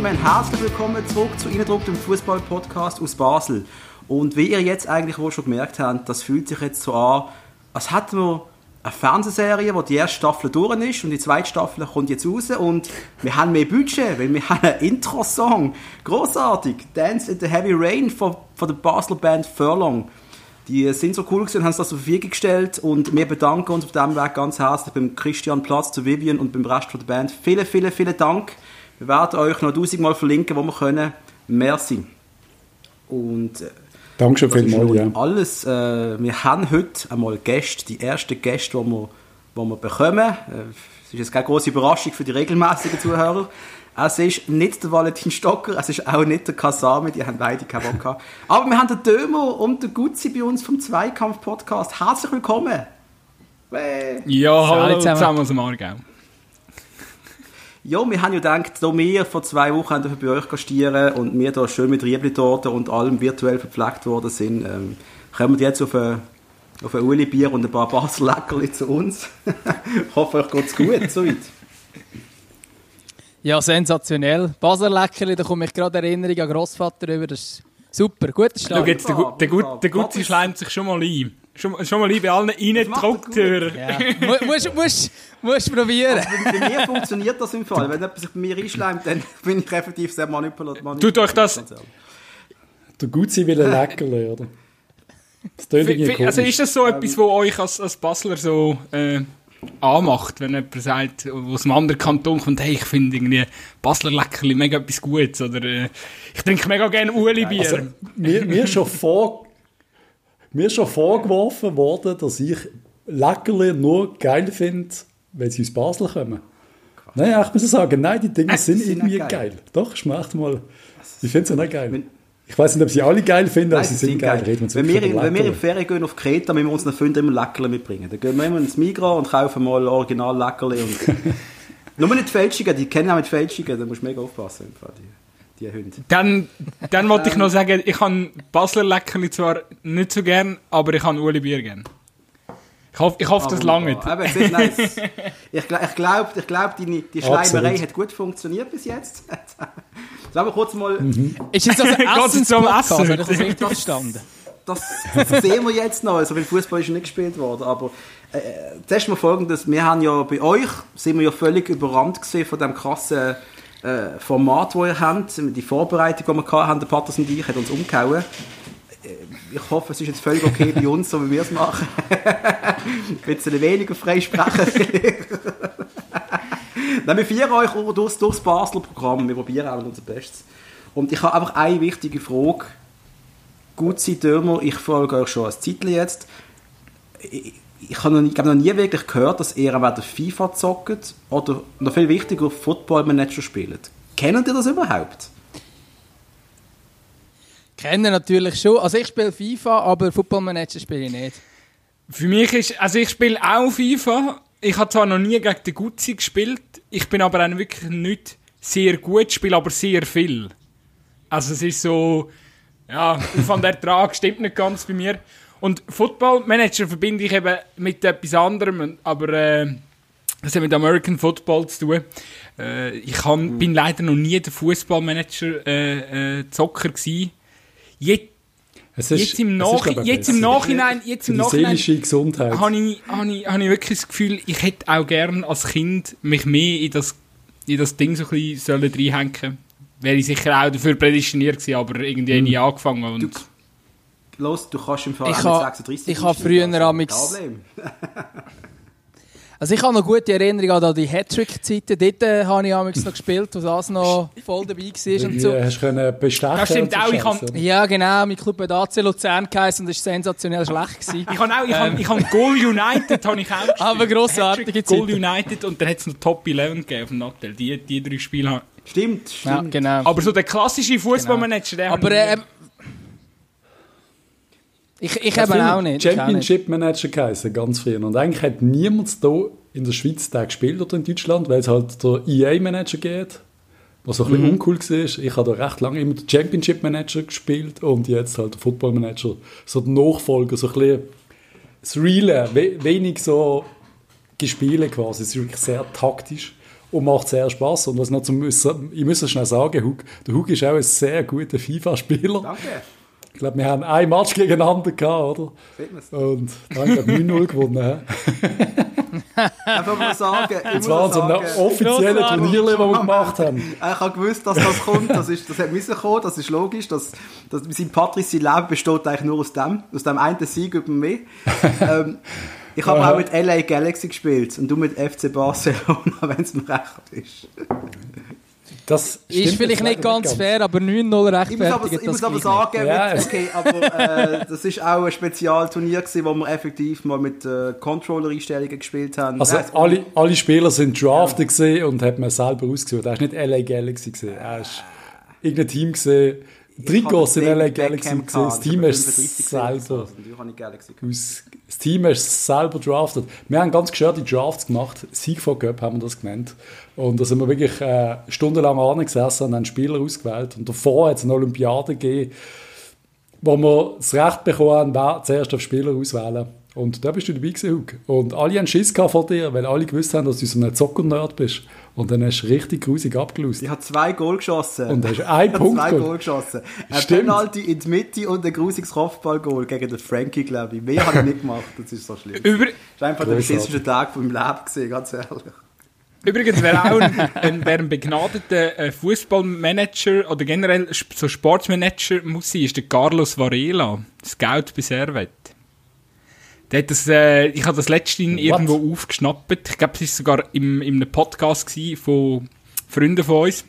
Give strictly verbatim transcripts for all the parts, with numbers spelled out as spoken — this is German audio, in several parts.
Gentlemen, herzlich willkommen zurück zu Innendruck, dem Fußball-Podcast aus Basel. Und wie ihr jetzt eigentlich wohl schon gemerkt habt, das fühlt sich jetzt so an, als hätten wir eine Fernsehserie, wo die erste Staffel durch ist und die zweite Staffel kommt jetzt raus und wir haben mehr Budget, weil wir haben einen Intro-Song. Grossartig! Dance in the Heavy Rain von, von der Basler Band Furlong. Die sind so cool gewesen und haben es das zur Verfügung gestellt und wir bedanken uns auf diesem Weg ganz herzlich beim Christian Platz, der Vivian und beim Rest von der Band. Vielen, vielen, vielen Dank. Wir werden euch noch tausendmal verlinken, wo wir können. Merci. Und äh, Dankeschön vielmals, ja. Alles. Äh, wir haben heute einmal Gäste, die ersten Gäste, die wir, die wir bekommen. Äh, es ist jetzt keine grosse Überraschung für die regelmäßigen Zuhörer. Es ist nicht der Valentin Stocker, es ist auch nicht der Kasami, die haben beide keinen Bock gehabt. Aber wir haben den Dömer und den Gutzi bei uns vom Zweikampf-Podcast. Herzlich willkommen! Hey. Ja, hallo zusammen aus dem Aargau. Ja, wir haben ja gedacht, da wir vor zwei Wochen bei euch gastieren und wir da schön mit Riebli-Torte und allem virtuell verpflegt worden sind, ähm, kommen wir jetzt auf ein, auf ein Uli-Bier und ein paar Basler Leckerli zu uns. Ich hoffe, euch geht's gut, soweit. Ja, sensationell. Basler Leckerli, da komme ich gerade Erinnerung an Grossvater über. Das ist super, guter Start. Schau jetzt, der, Gu- der, Gut, der Gutzi schleimt sich schon mal ein. Schon, schon mal ein bei allen reingedruckt. Ja. Musst musst, musst probieren. Also bei, bei mir funktioniert das im Fall. Wenn jemand sich bei mir einschleimt, dann bin ich effektiv sehr manipulativ. Tut euch das... Der Gutzi will ein Leckerli, oder? Das tönt irgendwie komisch. Also ist das so etwas, was euch als, als Basler so äh, anmacht, wenn jemand sagt, aus einem anderen Kanton kommt, hey, ich finde irgendwie Basler Leckerli mega etwas Gutes, oder äh, ich trinke mega gerne Uli-Bier. Also, mir, mir, ist schon vor, mir ist schon vorgeworfen worden, dass ich Leckerli nur geil finde, wenn sie aus Basel kommen. Nein, ich muss sagen, nein, die Dinge äh, sind, sind irgendwie geil. geil. Doch, ich mache mal. Ich finde sie nicht geil. Ich weiß nicht, ob sie alle geil finden, aber sie sind geil. geil. Wenn wir, in, wenn wir in Ferien gehen auf Kreta, müssen wir uns noch immer Leckerli mitbringen. Dann gehen wir immer ins Migros und kaufen mal original Leckerli. Nur nicht Fälschungen, die kennen auch mit Fälschungen, da musst du mega aufpassen. Die, die Hunde. Dann, dann wollte ich noch sagen, ich habe Basler Leckerli zwar nicht so gern, aber ich habe Uli-Bier gern. Ich hoffe, ich hoffe das lange. Nice. Ich, ich glaube, ich glaub, die, die Schleimerei hat gut funktioniert bis jetzt. Sagen wir kurz mal... Mhm. Ist jetzt das ein Essens-Podcast? Habe ich das richtig verstanden? Das, das sehen wir jetzt noch. Also, weil Fußball ist ja nicht gespielt worden. Aber äh, zuerst mal Folgendes. Wir haben ja bei euch, sind wir ja völlig überrannt gewesen von dem krassen äh, Format, das ihr habt. Die Vorbereitung, die wir hatten, der Patters und ich, hat uns umgehauen. Ich hoffe, es ist jetzt völlig okay bei uns, so wie wir es machen. Ein bisschen weniger frei sprechen. Nein, wir feiern euch durchs, durchs Basler Programm. Wir probieren auch unser Bestes. Und ich habe einfach eine wichtige Frage. Gutzi Dömer, ich folge euch schon als Titel jetzt. Ich, ich habe noch, nie, ich habe noch nie wirklich gehört, dass ihr entweder FIFA zockt oder, noch viel wichtiger, Football Manager spielt. Kennt ihr das überhaupt? Kennen natürlich schon. Also ich spiele FIFA, aber Football Manager spiele ich nicht. Für mich ist, also ich spiele auch FIFA. Ich habe zwar noch nie gegen den Gutzi gespielt, ich bin aber auch wirklich nicht sehr gut, spiele aber sehr viel. Also es ist so, ja, von der Ertrag stimmt nicht ganz bei mir. Und Football Manager verbinde ich eben mit etwas anderem, aber äh, das hat mit American Football zu tun. Äh, ich kann, mhm. bin leider noch nie der Fußballmanager äh, äh, Zocker gewesen. Je, es ist, jetzt im, Nach- ist, jetzt im Nachhinein, jetzt im Nachhinein Gesundheit. habe ich, habe ich, habe ich wirklich das Gefühl, ich hätte auch gerne als Kind mich mehr in das, in das Ding so ein bisschen reinhängen sollen. Wäre ich sicher auch dafür prädestiniert gewesen, aber irgendwie mhm. nie angefangen. Und du, los, du kannst im Fall ich ha, sechsunddreißig Ich habe früher also, amix Also ich habe noch gute Erinnerungen an die Hattrick-Zeiten. Dort äh, habe ich amix noch gespielt, wo das noch voll dabei war und so. Ja, hast du können bestechen? Das stimmt auch. Ich kann, ja, genau. Mein Club hat A C Luzern geheißen und das war sensationell schlecht gewesen. Ich habe auch, ich habe, ich habe Goal United habe ich auch gespielt. Aber grossartige Zeiten. Goal United und dann hat es noch Top elf gegeben auf dem Nattel. Die, die drei Spiele haben. Stimmt, stimmt. Ja, genau. Aber so der klassische Fußballmanager, der Aber äh, ich, ich habe auch nicht. Championship Manager geheißen, ganz früher. Und eigentlich hat niemand hier in der Schweiz den gespielt oder in Deutschland, weil es halt der E A-Manager geht, was so ein bisschen mhm. uncool war. Ich habe da recht lange immer den Championship Manager gespielt und jetzt halt der Football Manager, so der Nachfolger, so ein bisschen das Reale, we- wenig so Gespiele quasi. Es ist wirklich sehr taktisch. und macht sehr Spass. Und was noch zum müssen, ich muss es schnell sagen, Hug, der Hug ist auch ein sehr guter FIFA-Spieler. Danke. Ich glaube, wir haben ein Match gegeneinander gehabt, oder? Und da haben wir neun null gewonnen. Einfach mal sagen, ich Das war so ein offizieller Turnier, das wir gemacht haben. Ich habe gewusst, dass das kommt, das, ist, das hat müssen kommen, das ist logisch. Das, das, sein Patrice, sein Leben besteht eigentlich nur aus dem, aus dem einen Sieg über mich. ähm, ich habe auch mit L A Galaxy gespielt und du mit F C Barcelona, wenn es mir recht ist. Das ist vielleicht nicht ganz, ganz fair, aber neun null rechtfertigt. Ich muss aber, ich muss aber sagen, ja. mit, okay, aber äh, das ist auch ein Spezialturnier gewesen, wo wir effektiv mal mit äh, Controller-Einstellungen gespielt haben. Also ja, alle, alle Spieler sind drafted ja. gesehen und hat man selber ausgesucht. Er ist nicht L A Galaxy gesehen, er ist irgendein Team gesehen. Trikots in L A Galaxy gesehen. Das Team ist selber. Das Team ist selber drafted. Wir haben ganz gestörte Drafts gemacht. Sieg von Cup haben wir das genannt. Und da sind wir wirklich äh, stundenlang angesessen und haben Spieler ausgewählt. Und davor hat es eine Olympiade gegeben, wo wir das Recht bekommen haben, wer zuerst auf Spieler auswählen. Und da bist du dabei gewesen, Hug. Und alle haben Schiss gehabt vor dir, weil alle gewusst haben, dass du so ein Zocker-Nerd bist. Und dann hast du richtig grusig abgelöst. Ich habe zwei Goal geschossen. Und hast einen Punkt zwei Goal geschossen. Ein Penalty in die Mitte und ein grusiges Kopfball-Goal gegen den Frankie, glaube ich. Mehr habe ich nicht gemacht, das ist so schlimm. Über- das war einfach der beschissenste Tag von meinem Leben gewesen, ganz ehrlich. Übrigens, wer auch ein, ein, wer ein begnadeter äh, Fußballmanager oder generell so Sportsmanager muss sein, ist der Carlos Varela, Scout bei Servet. Der hat das, äh, ich habe das letztens irgendwo aufgeschnappt. Ich glaube, es war sogar im, in einem Podcast von Freunden von uns.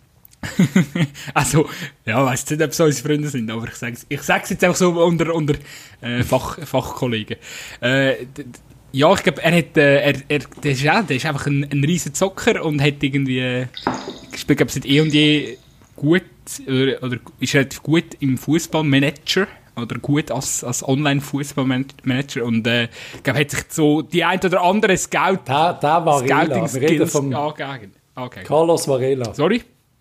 Also, ja, ich weiss nicht, ob es unsere Freunde sind, aber ich sage es ich sag's jetzt einfach so unter, unter äh, Fach, Fachkollegen. Äh, d- ja, ich glaube, er hat, äh, er, er, der ist, ja, der ist einfach ein, ein riesen Zocker und hat irgendwie, äh, spielt, glaube ich, seit eh und je gut, oder, oder ist relativ gut im Fußballmanager. Oder gut als, als Online-Fußballmanager und äh, ich glaube, hat sich so die ein oder andere Scout der, der Varela, wir reden vom angegeben. Okay. Carlos Varela. Sorry?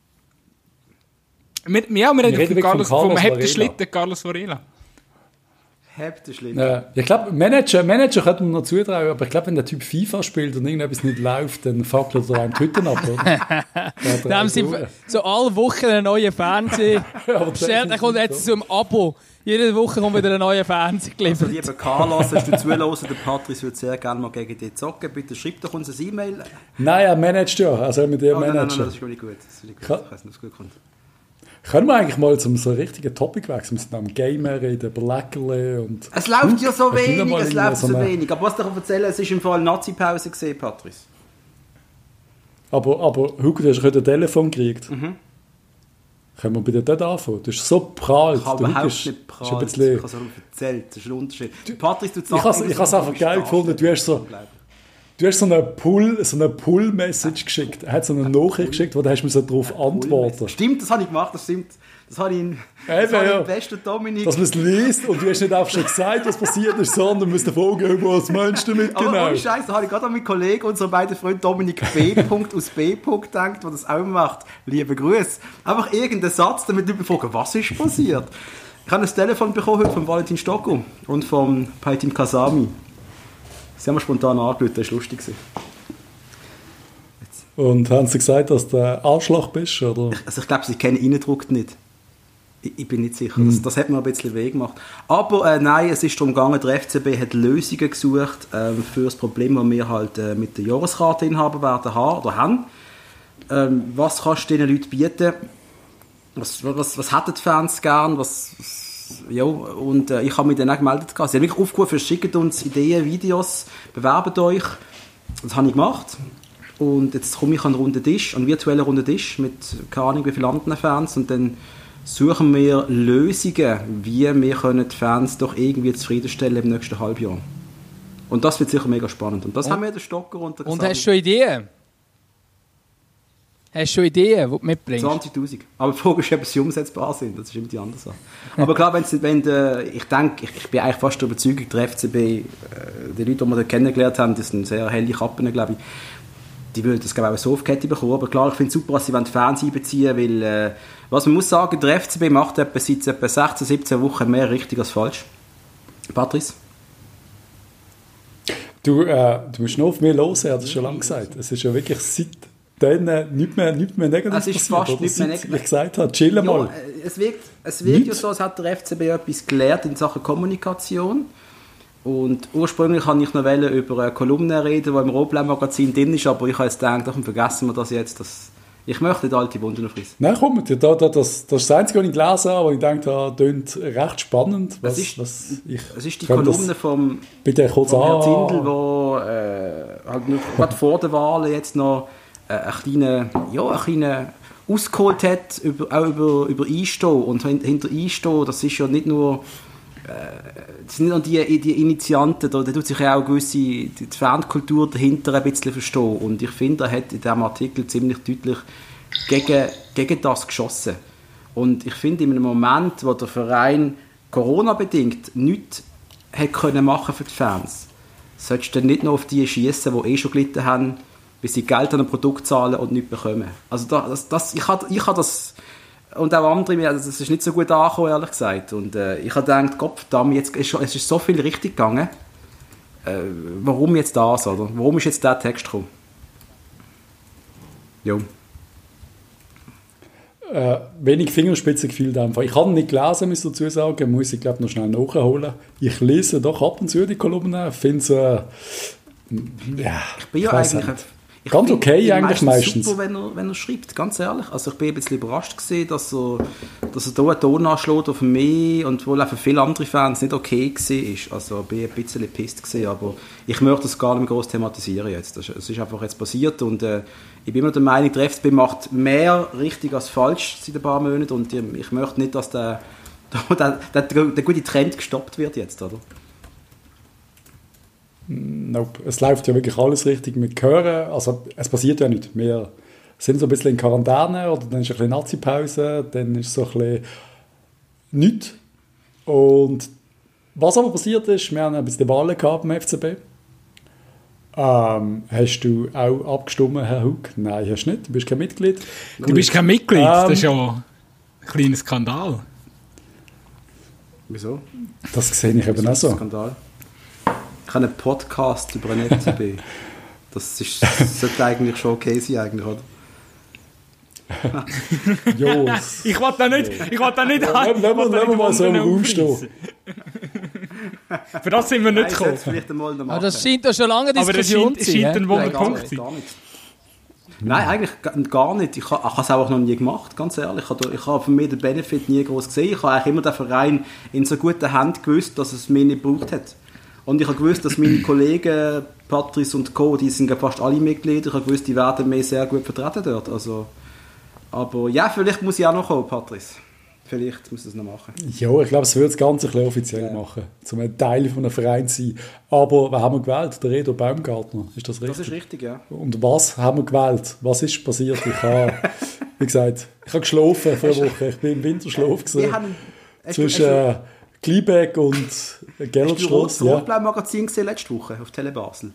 Wir, ja, wir, wir reden von Carlos, vom Carlos Hebdenschlitten Carlos Varela. Hebdenschlitten? Ja, ich glaube, Manager, Manager könnte man noch zutrauen, aber ich glaube, wenn der Typ FIFA spielt und irgendetwas nicht läuft, dann fackelt er einem die Hütten ab, oder? Da haben sie so alle Wochen einen neuen Fernseher bestellt, dann kommt jetzt so ein Abo. Jede Woche kommt wieder ein neuer Fernseher geliefert. Also, lieber Carlos, hast du zuhören, der Patrice würde sehr gerne mal gegen dich zocken. Bitte schreib doch uns ein E-Mail. Nein, er managt ja. Also mit dir oh, nein, managen. Nein, nein, das ist nicht gut. Das ist nicht gut. Kann, ich weiß nicht, ob es gut kommt. Können wir eigentlich mal zum so richtigen Topic wechseln? Wir sind am Gamer reden, über Leckerli und... Es läuft ja so Hast wenig, es läuft so, so eine... wenig. Aber was ich dir erzählen, es ist im Fall Nazi-Pause gesehen, Patrice. Aber, aber Hugo, du hast heute ein Telefon gekriegt. Mhm. Können wir bitte dort anfangen? Du bist so prall. Ich habe überhaupt nicht prall. Ich habe es dir erzählt, das ist ein Unterschied. Du, Patrice, du ich habe es einfach geil gefunden, du hast so... Du hast so eine Pull, so eine Pull-Message geschickt. Er hat so eine Nachricht geschickt, wo du hast mir so darauf antworten. Stimmt, das habe ich gemacht, das stimmt. Das habe ich in ja. besten Dominik. Dass man es liest und du hast nicht einfach schon gesagt, was passiert ist, sondern du musst fragen, was meinst du damit genau? Aber ohne Scheiß, da habe ich gerade an meinen Kollegen, unseren beiden Freund Dominik B. aus B. gedacht, der das auch macht. Liebe Grüße. Einfach irgendeinen Satz, damit Leute fragen, was ist passiert? Ich habe ein Telefon bekommen heute von Valentin Stocko und vom Paitim Kasami. Sie haben mir spontan angerufen, das war lustig. Und haben sie gesagt, dass du ein Arschloch bist? Oder? Ich, also ich glaube, sie kennen Eindruck nicht. Ich, ich bin nicht sicher. Hm. Das, das hat mir ein bisschen weh gemacht. Aber äh, nein, es ist darum gegangen, der F C B hat Lösungen gesucht ähm, für das Problem, das wir halt äh, mit der Jahreskarte-Inhaber werden haben oder haben. Ähm, was kannst du diesen Leuten bieten? Was, was, was hätten die Fans gern? Was, was ja, und äh, ich habe mich dann auch gemeldet. Sie haben wirklich aufgerufen, schickt uns Ideen, Videos, bewerbt euch. Das habe ich gemacht. Und jetzt komme ich an einen runden Tisch, einen virtuellen runden Tisch mit keine Ahnung wie vielen anderen Fans und dann suchen wir Lösungen, wie wir können die Fans doch irgendwie zufriedenstellen im nächsten Halbjahr. Und das wird sicher mega spannend. Und das und, haben wir den Stocker unter Und hast du schon Ideen? Hast du schon Ideen, die du mitbringst? zwanzigtausend. Aber die Frage ist, ob sie umsetzbar sind. Das ist immer die andere Sache. Aber klar, wenn, wenn äh, ich denke, ich, ich bin eigentlich fast der Überzeugung, der F C B, äh, die Leute, die wir da kennengelernt haben, das sind sehr helle Kappen, glaube ich, die würden das, glaube ich, auch so auf die Kette bekommen. Aber klar, ich finde es super, dass sie die Fans einbeziehen, weil, äh, was man muss sagen, der F C B macht etwa seit etwa sechzehn, siebzehn Wochen mehr richtig als falsch. Patrice? Du, äh, du musst noch auf mich hören, ich habe das schon lange gesagt. Es ist ja wirklich seit dann äh, nicht mehr, nicht mehr negativ es ist fast nicht mehr negativ. Ich gesagt habe, chill mal. Ja, es wirkt, es wirkt ja so, als hat der F C B etwas gelernt in Sachen Kommunikation. Und ursprünglich wollte ich noch über eine Kolumne reden, die im Rohblau-Magazin drin ist, aber ich habe jetzt gedacht, ach, vergessen wir das jetzt. Das ich möchte nicht alte Wunden aufreißen. Nein, komm, da, da, das, das ist das Einzige, was ich gelesen habe, aber ich denke, das klingt recht spannend. Was, es, ist, was ich es ist die Kolumne vom, bitte kurz vom Herrn Zindel, wo äh, halt nur, gerade vor der Wahl jetzt noch äh, eine kleine, ja, eine kleine ausgeholt hat, über, auch über, über Einstehen. Und hinter Einstehen, das ist ja nicht nur das sind nicht nur die, die Initianten, da, da tut sich ja auch gewisse die Fankultur dahinter ein bisschen verstehen. Und ich finde, er hat in diesem Artikel ziemlich deutlich gegen, gegen das geschossen. Und ich finde, in einem Moment, wo der Verein Corona-bedingt nichts hätte können machen für die Fans, solltest du dann nicht noch auf die schiessen, die eh schon gelitten haben, bis sie Geld an ein Produkt zahlen und nichts bekommen. Also das, das, ich habe ich hab das... Und auch andere, also das ist nicht so gut angekommen, ehrlich gesagt. Und äh, ich habe gedacht, Gott verdammt, jetzt ist, es ist so viel richtig gegangen. Äh, warum jetzt das, oder? Warum ist jetzt der Text gekommen? Ja. Äh, wenig Fingerspitzengefühl einfach. Ich habe ihn nicht gelesen, muss ich dazu sagen. Muss ich, glaube noch schnell nachholen. Ich lese doch ab und zu die Kolumnen. Ich finde es... Äh, ja, ich bin ja ich eigentlich... Nicht. Ich ganz okay eigentlich meistens. meistens. Super, wenn er, wenn er schreibt, ganz ehrlich. Also ich bin ein bisschen überrascht gewesen, dass er, dass er hier einen Ton anschlägt auf mich und wohl auch für viele andere Fans nicht okay war. Also ich bin ein bisschen pisst gewesen, aber ich möchte das gar nicht mehr groß thematisieren jetzt. Es ist einfach jetzt passiert und äh, ich bin immer der Meinung, der F C B macht mehr richtig als falsch seit ein paar Monaten und ich möchte nicht, dass der, der, der, der gute Trend gestoppt wird jetzt, oder? Nope. Es läuft ja wirklich alles richtig mit Hören. Also es passiert ja nicht. Wir sind so ein bisschen in Quarantäne oder dann ist ein bisschen Nazi-Pause, dann ist so ein bisschen nichts. Und was aber passiert ist, wir haben ein bisschen Wahlen gehabt beim F C B. Ähm, hast du auch abgestimmt, Herr Hug? Nein, hast du nicht. Du bist kein Mitglied. Du Gut. bist kein Mitglied? Ähm, das ist ja ein kleiner Skandal. Wieso? Das sehe ich eben auch so. Skandal? Ich habe einen Podcast über den F C B. Das, ist, das sollte eigentlich schon okay sein, eigentlich, oder? Jos. Ich wollte da nicht... Ich wollte da nicht... Ja, lassen wir mal so im Raum stehen. Für das sind wir nicht gekommen. Aber das scheint ja schon lange Diskussion zu sein. Aber das scheint ein wunder Punkt zu sein. Nein, eigentlich gar nicht. Ich habe es auch noch nie gemacht, ganz ehrlich. Ich habe, ich habe für mich den Benefit nie groß gesehen. Ich habe eigentlich immer den Verein in so guten Händen gewusst, dass es mich nicht gebraucht hat. Und ich habe gewusst, dass meine Kollegen, Patrice und Co., die sind fast alle Mitglieder, ich habe gewusst, die werden mich sehr gut vertreten dort. Also, aber ja, vielleicht muss ich auch noch kommen, Patrice. Vielleicht muss ich das noch machen. Ja, ich glaube, es wird das Ganze ein bisschen offiziell ja. machen, um ein Teil von einem Verein zu sein. Aber wer haben wir gewählt? Der Redo Baumgartner, ist das richtig? Das ist richtig, ja. Und was haben wir gewählt? Was ist passiert? Ich habe, wie gesagt, ich habe geschlafen vor einer Woche, ich bin im Winterschlaf gesehen. Zwischen... Äh, Kliebeck und Gerlitstrasse. Hast du das Rotblau-Magazin gesehen letzte Woche auf Tele Basel?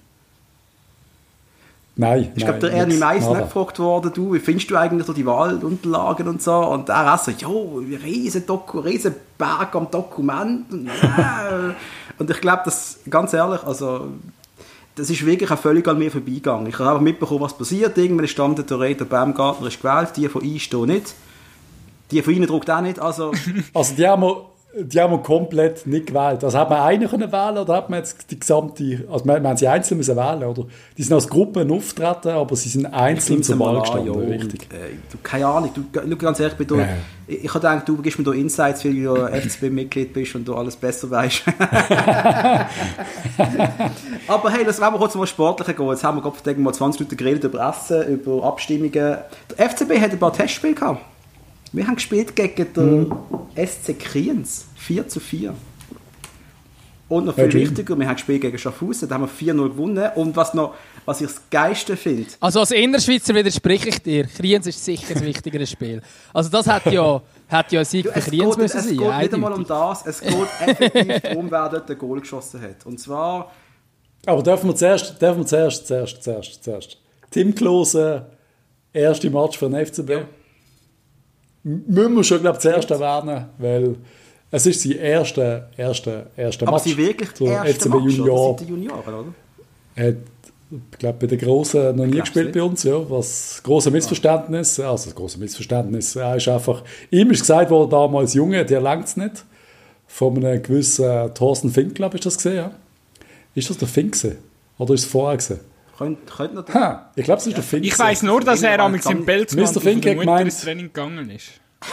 Nein. Ich glaube, der Ernie Mais ist gefragt worden, du, wie findest du eigentlich so die Wahlunterlagen und so? Und er auch so, jo, riesen Doku, riesen Berg am Dokument. Und, äh. und ich glaube, das, ganz ehrlich, also, das ist wirklich auch völlig an mir vorbeigegangen. Ich habe einfach mitbekommen, was passiert. Irgendwann stand der Reto Baumgartner ist gewählt, die von Einstehen nicht. Die von Ihnen druckt auch nicht. Also, also die haben wir... Die haben wir komplett nicht gewählt. Also hat man einen können wählen oder hat man jetzt die gesamte... Also wir, wir haben sie einzeln müssen wählen, oder? Die sind als Gruppen auftreten, aber sie sind einzeln zur Wahl gestanden, ja, richtig. Und, äh, du, keine Ahnung, du, ganz ehrlich, du, ja. ich, ich habe gedacht, du gibst mir da Insights, weil du ja F C B-Mitglied bist und du alles besser weißt. Aber hey, lass uns mal sportlicher gehen. Jetzt haben wir gerade mal zwanzig Minuten geredet über Essen, über Abstimmungen. Der F C B hat ein paar Testspiele gehabt. Wir haben gespielt gegen den mhm. S C Kriens, vier zu vier. Und noch viel ja, wichtiger, wir haben gespielt gegen Schaffhausen, da haben wir vier null gewonnen. Und was, noch, was ich das Geilste finde... Also als Innerschweizer widerspreche ich dir, Kriens ist sicher ein wichtigeres Spiel. Also das hat ja, hat ja ein Sieg für Kriens geht, müssen es sein. Es geht nicht einmal um das, es geht effektiv darum, wer dort ein Goal geschossen hat. Und zwar... Aber dürfen wir zuerst, dürfen wir zuerst, zuerst, zuerst, zuerst. Tim Klose, erste Match für den F C B. Ja. Müssen wir schon, glaube ich, zuerst erwähnen, weil es ist sein erster erste, erste Aber Match. sie wirklich zur erste F C B Match, Junior. oder? Junioren, oder? Hat Ich glaube, bei den Grossen noch nie Glaub's gespielt nicht. bei uns. Ja. Was große Missverständnis. Also, das große Missverständnis. Er ist einfach, ihm ist gesagt worden, damals Junge, der langt es nicht. Von einem gewissen Thorsten Fink, glaube ich, ist das gesehen. Ja. Ist das der Fink gewesen? Oder ist es vorher gewesen? Könnt, könnt noch Ha, ich glaube, es ist der Fink. Ich weiss nur, dass er amigs im Pelzmantel Mister von Fink der hat Mutter gemeint- ins Training gegangen ist.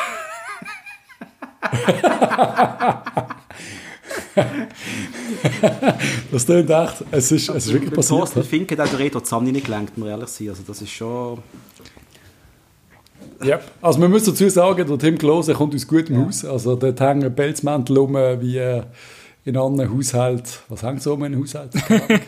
Das klingt echt, es ist, es ist wirklich Mit passiert. Thorsten Ja. Fink hat auch der Reto Zamni nicht gelenkt, muss ich ehrlich sein. Also das ist schon... Ja. Also man muss dazu sagen, der Tim Klose kommt aus gutem Haus. Also dort hängen Pelzmäntel rum, wie äh, in anderen Haushalten. Was hängt so um in Haushalten?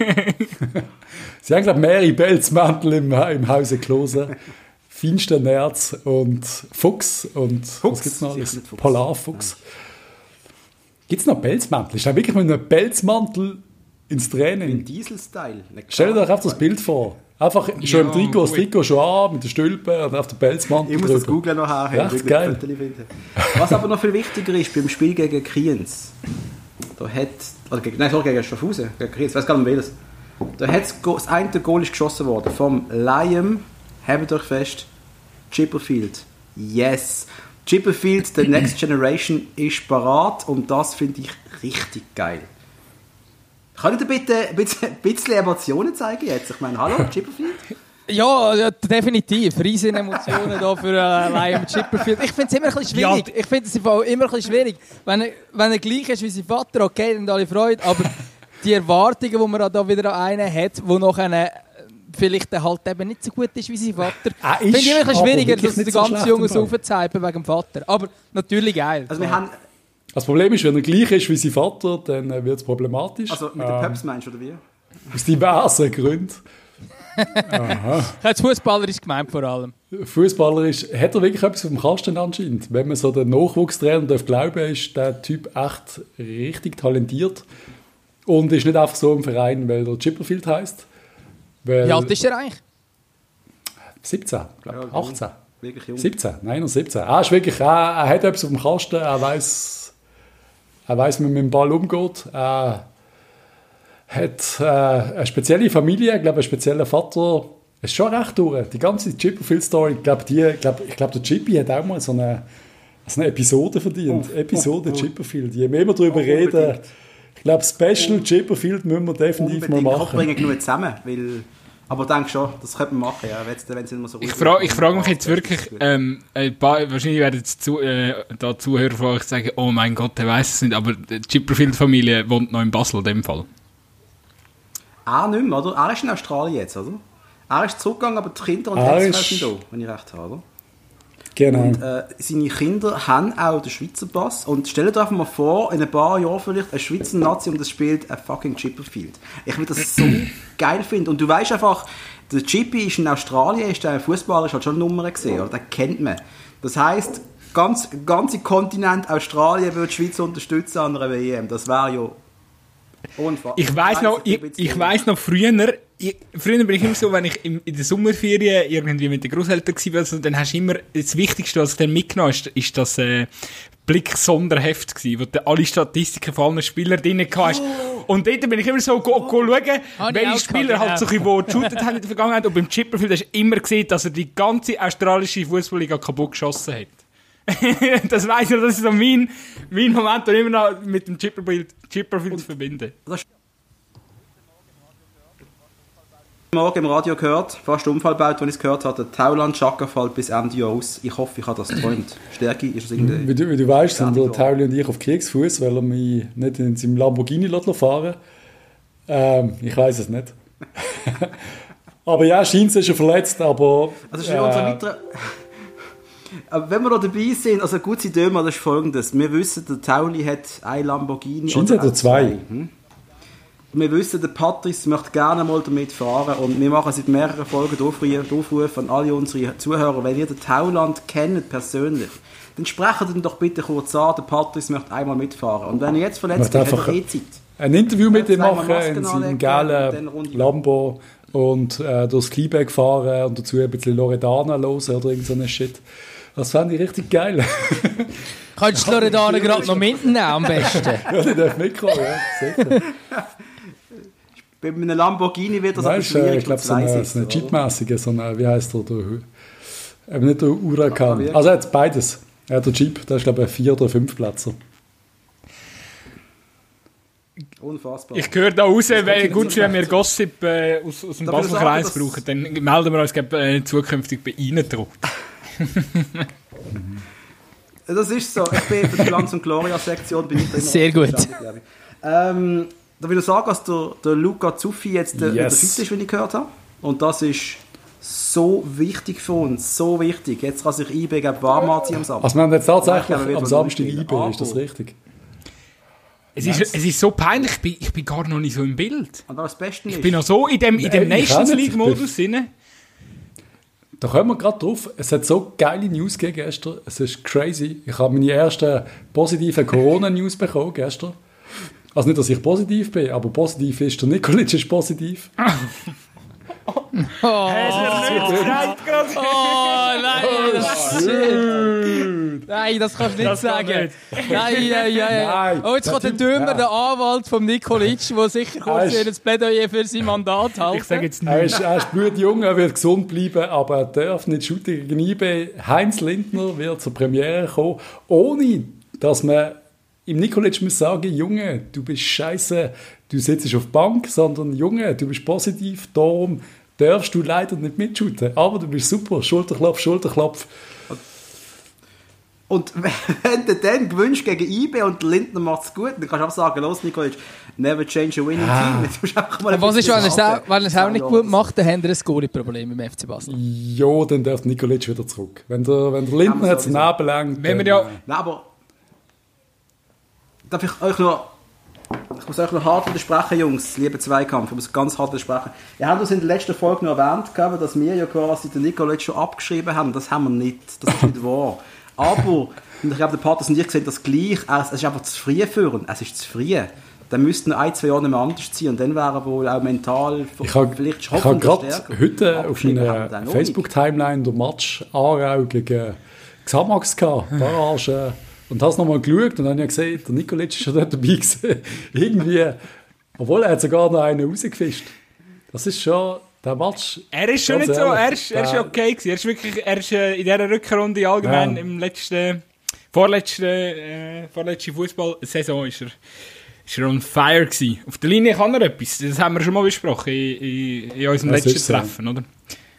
Sie haben, glaube ich, mehrere Pelzmäntel im, im Hause Klose. Feinster Nerz und Fuchs und was gibt es noch alles? sicher nicht Fuchs. Polarfuchs. Gibt es noch Pelzmäntel? Ist da wirklich mit einem Pelzmantel ins Training? Im Diesel-Style. Stell dir doch einfach das Bild vor. Einfach schon im Trikot, das gut. Trikot schon an, mit den Stülpen und auf den Pelzmantel Ich muss das drüber. googlen noch her. Echt geil. Was aber noch viel wichtiger ist, beim Spiel gegen Kriens, da hat, oder gegen, nein, sorry, gegen Schaffhausen, gegen Kriens, ich weiß gar nicht mehr welches, da hat das eine Goal ist geschossen worden vom Liam, habt euch fest, Chipperfield. Yes! Chipperfield, the next generation, ist parat und das finde ich richtig geil. Könnt ihr bitte ein bisschen, ein bisschen Emotionen zeigen jetzt? Ich meine, hallo, Chipperfield? Ja, ja, definitiv. Riesen Emotionen da für äh, Liam Chipperfield. Ich finde es immer ein bisschen schwierig. Ich finde es im Fall immer ein bisschen schwierig. Wenn er, wenn er gleich ist wie sein Vater, okay, dann alle Freude. Aber die Erwartungen, die man da wieder an einen hat, die noch eine, vielleicht halt eben nicht so gut ist wie sein Vater, Er ist finde ich immer ein bisschen aber schwieriger, wirklich dass die nicht so ganze schlecht Junge im Fall. aufzeigen wegen dem Vater. Aber natürlich geil. Also wir haben, Das Problem ist, wenn er gleich ist wie sein Vater, dann äh, wird es problematisch. also mit den Ähm, Pöps meinst du, oder wie? Aus diversen Gründen. Ich habe fußballerisch gemeint vor allem. Fußballerisch hat er wirklich etwas auf dem Kasten anscheinend. Wenn man so den Nachwuchstrainer darf glauben, ist der Typ echt richtig talentiert. Und ist nicht einfach so im Verein, weil er Chipperfield heisst. Weil Wie alt ist er eigentlich? siebzehn, glaube ich. Ja, achtzehn. Wirklich jung. siebzehn, nein, er siebzehn. Er ist wirklich, er, er hat etwas auf dem Kasten, er weiß, er weiß, wie man mit dem Ball umgeht. Er hat äh, eine spezielle Familie, ich glaube, einen speziellen Vater. Es ist schon recht durch. Die ganze Chipperfield-Story, ich glaube, die, ich glaube, ich glaube, der Chippy hat auch mal so eine, so eine Episode verdient. Oh, Episode oh, oh. Chipperfield. Je mehr wir darüber Oh, reden, unbedingt. ich glaube, Special Chipperfield müssen wir definitiv Unbedingt. mal Ich machen. bringen genug zusammen, weil... Aber ich denke schon, das könnte man machen, ja, wenn es immer so Ich frage ich frag mich jetzt wirklich, ähm, ein paar, wahrscheinlich werden jetzt zu, äh, da Zuhörer von euch sagen, oh mein Gott, der weiß es nicht, aber die Chipperfield-Familie wohnt noch in Basel, in dem Fall. Er nicht mehr, oder? Er ist in Australien jetzt, oder? Er ist zurückgegangen, aber die Kinder und Er die ist- sind da, wenn ich recht habe, oder? Genau. Und äh, seine Kinder haben auch den Schweizer Pass. Und stellt euch einfach mal vor, in ein paar Jahren vielleicht ein Schweizer Nazi und das spielt ein fucking Chipperfield. Ich würde das so geil finden. Und du weißt einfach, der Chippy ist in Australien, ist der Fußballer, ist halt schon Nummern gesehen, oder? Den kennt man. Das heisst, ganz ganze Kontinent Australien würde die Schweiz unterstützen an einer W M. Das wäre ja unfassbar. Ich weiss noch, ich, ich weiss noch früher, ich, früher bin ich immer so, wenn ich in, in der Sommerferien irgendwie mit den Großeltern war, also, dann hast du immer, das Wichtigste, was ich dann mitgenommen habe, ist, ist das äh, Blick-Sonderheft gewesen, wo du alle Statistiken von allen Spielern drin hast. Oh. Und dort bin ich immer so go, go schauen, Habe ich welche auch Spieler gehabt, halt so ein bisschen, wo geshootet haben in der Vergangenheit. Und beim Chipperfield hast du immer gesehen, dass er die ganze australische Fußballliga kaputt geschossen hat. Das weiss ich, das ist so mein, mein Moment, den ich immer noch mit dem Chipperfield, Chipperfield verbinde. Morgen im Radio gehört, fast Unfall baut, als ich es gehört habe, der Tauland Chaka fällt bis Ende Jahr aus. Ich hoffe, ich habe das geträumt. Stärke ist es irgendwie... Wie du, wie du weißt, sind Ja, der Tauli und ich auf Kriegsfuß, weil er mich nicht in seinem Lamborghini fahren lässt. Ähm, ich weiß es nicht. Aber ja, scheint ist er verletzt, aber... Also ist unser weiterer... Aber wenn wir noch dabei sind, also gut, Sie Dömer, das ist folgendes. Wir wissen, der Tauli hat ein Lamborghini. Scheint oder hat er auch zwei. Hm? Wir wissen, der Patrice möchte gerne mal damit fahren und wir machen seit mehreren Folgen Aufrufe an alle unsere Zuhörer, wenn ihr den Tauland kennt persönlich, dann sprecht ihn doch bitte kurz an, der Patrice möchte einmal mitfahren. Und wenn er jetzt verletzt ist, Möchte hat einfach- er eh Zeit. Ein Interview mit ihm Zweimal machen, Masken in seinem anlegen geilen und dann Runde. Lambo und äh, durchs Kleeberg fahren und dazu ein bisschen Loredana hören oder irgend so einen Shit. Das fände ich richtig geil. Kannst du Loredana gerade noch mitnehmen am besten? Ja, die darf mitkommen, ja, sicher. bei einem Lamborghini wird das weißt, aber schwierig. Ich glaube, so eine, so eine Jeep-mäßige, so eine, wie heisst der, der eben nicht der Huracan. Also er hat beides. Er hat der Jeep, der ist glaube ich ein vier- oder fünf Plätzer. Unfassbar. Ich höre da raus, wenn, gut, wenn wir Gossip äh, aus, aus dem Basler Kreis brauchen, dann melden wir uns glaub, äh, zukünftig bei Ihnen drauf. Das ist so. Ich bin für die Glanz- und Gloria-Sektion. Bin ich da Sehr gut. Ähm, da will ich sagen, dass der, der Luca Zuffi jetzt der, Yes. der Fit ist, wie ich gehört habe. Und das ist so wichtig für uns. So wichtig. Jetzt kann sich I B gegen warm anziehen am Samstag. Also wir haben jetzt tatsächlich Ja, wir am werden Samstag spielen. I B, ist das richtig? Es ist, es ist so peinlich, ich bin, ich bin gar noch nicht so im Bild. Und das Beste Ich ist, bin noch so in dem, in dem Nein, ich auch Nations nicht. League-Modus drin. Da kommen wir gerade drauf. Es hat so geile News gegeben gestern. Es ist crazy. Ich habe meine ersten positiven Corona-News bekommen gestern. Also nicht, dass ich positiv bin, aber positiv ist, der Nikolic ist positiv. Oh, oh nein, das shit. Nein, das kannst du nicht Das kann sagen. nicht. Nein, nein, nein. Nein. Oh, jetzt kommt der Dümmer, der Anwalt von Nikolic, der sicher kurz Er ist- ein Plädoyer für sein Mandat hält. Ich sage jetzt Er nicht. ist, er ist blutjung, er wird gesund bleiben, aber er darf nicht shooten gegen I B. Heinz Lindner wird zur Premiere kommen, ohne dass man im Nikolic muss sagen, Junge, du bist scheiße, du sitzt auf der Bank, sondern Junge, du bist positiv, darum darfst du leider nicht mitshooten. Aber du bist super, Schulterklopf, Schulterklopf. und wenn du dann gewünscht gegen I B und Lindner macht es gut, dann kannst du auch sagen, los Nikolic, never change a winning Ah. team. Jetzt musst du einfach mal ein Was ist, wenn er es bisschen auch, halten. wenn er es auch nicht gut macht, dann haben wir ein Goalie-Problem im F C Basel. Ja, dann darf Nikolic wieder zurück. Wenn der, wenn der Lindner jetzt sowieso. daneben lenkt, Wenn wir dann, ja- äh, Nein, aber darf ich euch noch ich muss euch noch hart widersprechen, Jungs, liebe Zweikampf, ich muss ganz hart widersprechen. Ihr habt uns in der letzten Folge noch erwähnt, gehabt, dass wir ja quasi den Nikolic schon abgeschrieben haben. Das haben wir nicht, das ist nicht wahr. Aber, und ich glaube, der Pater und ich sehen das gleich, es ist einfach zu früh für ihn, es ist zu früh. Dann müssten ein, zwei Jahre nicht mehr anders ziehen und dann wäre er wohl auch mental Ich habe vielleicht ich hab hoffentlich gerade stärker. heute auf Abgeschrieben haben wir meiner den noch Facebook-Timeline den Match Aarau gegen Xamax gehabt, Barrage. Und habe es nochmal geschaut und dann habe ich gesehen, der Nikolic ist schon dort dabei gewesen. Irgendwie, obwohl er hat sogar noch einen rausgefischt. Das ist schon, der Match... Er ist schon ganz nicht so, ehrlich, er ist, er ist der- okay gewesen. Er ist wirklich, er ist äh, in dieser Rückrunde allgemein Ja. im letzten, vorletzten, äh, vorletzten Fußball-Saison ist er, ist er on fire gewesen. Auf der Linie kann er etwas, das haben wir schon mal besprochen in, in, in unserem Das letzten ist so. Treffen, oder?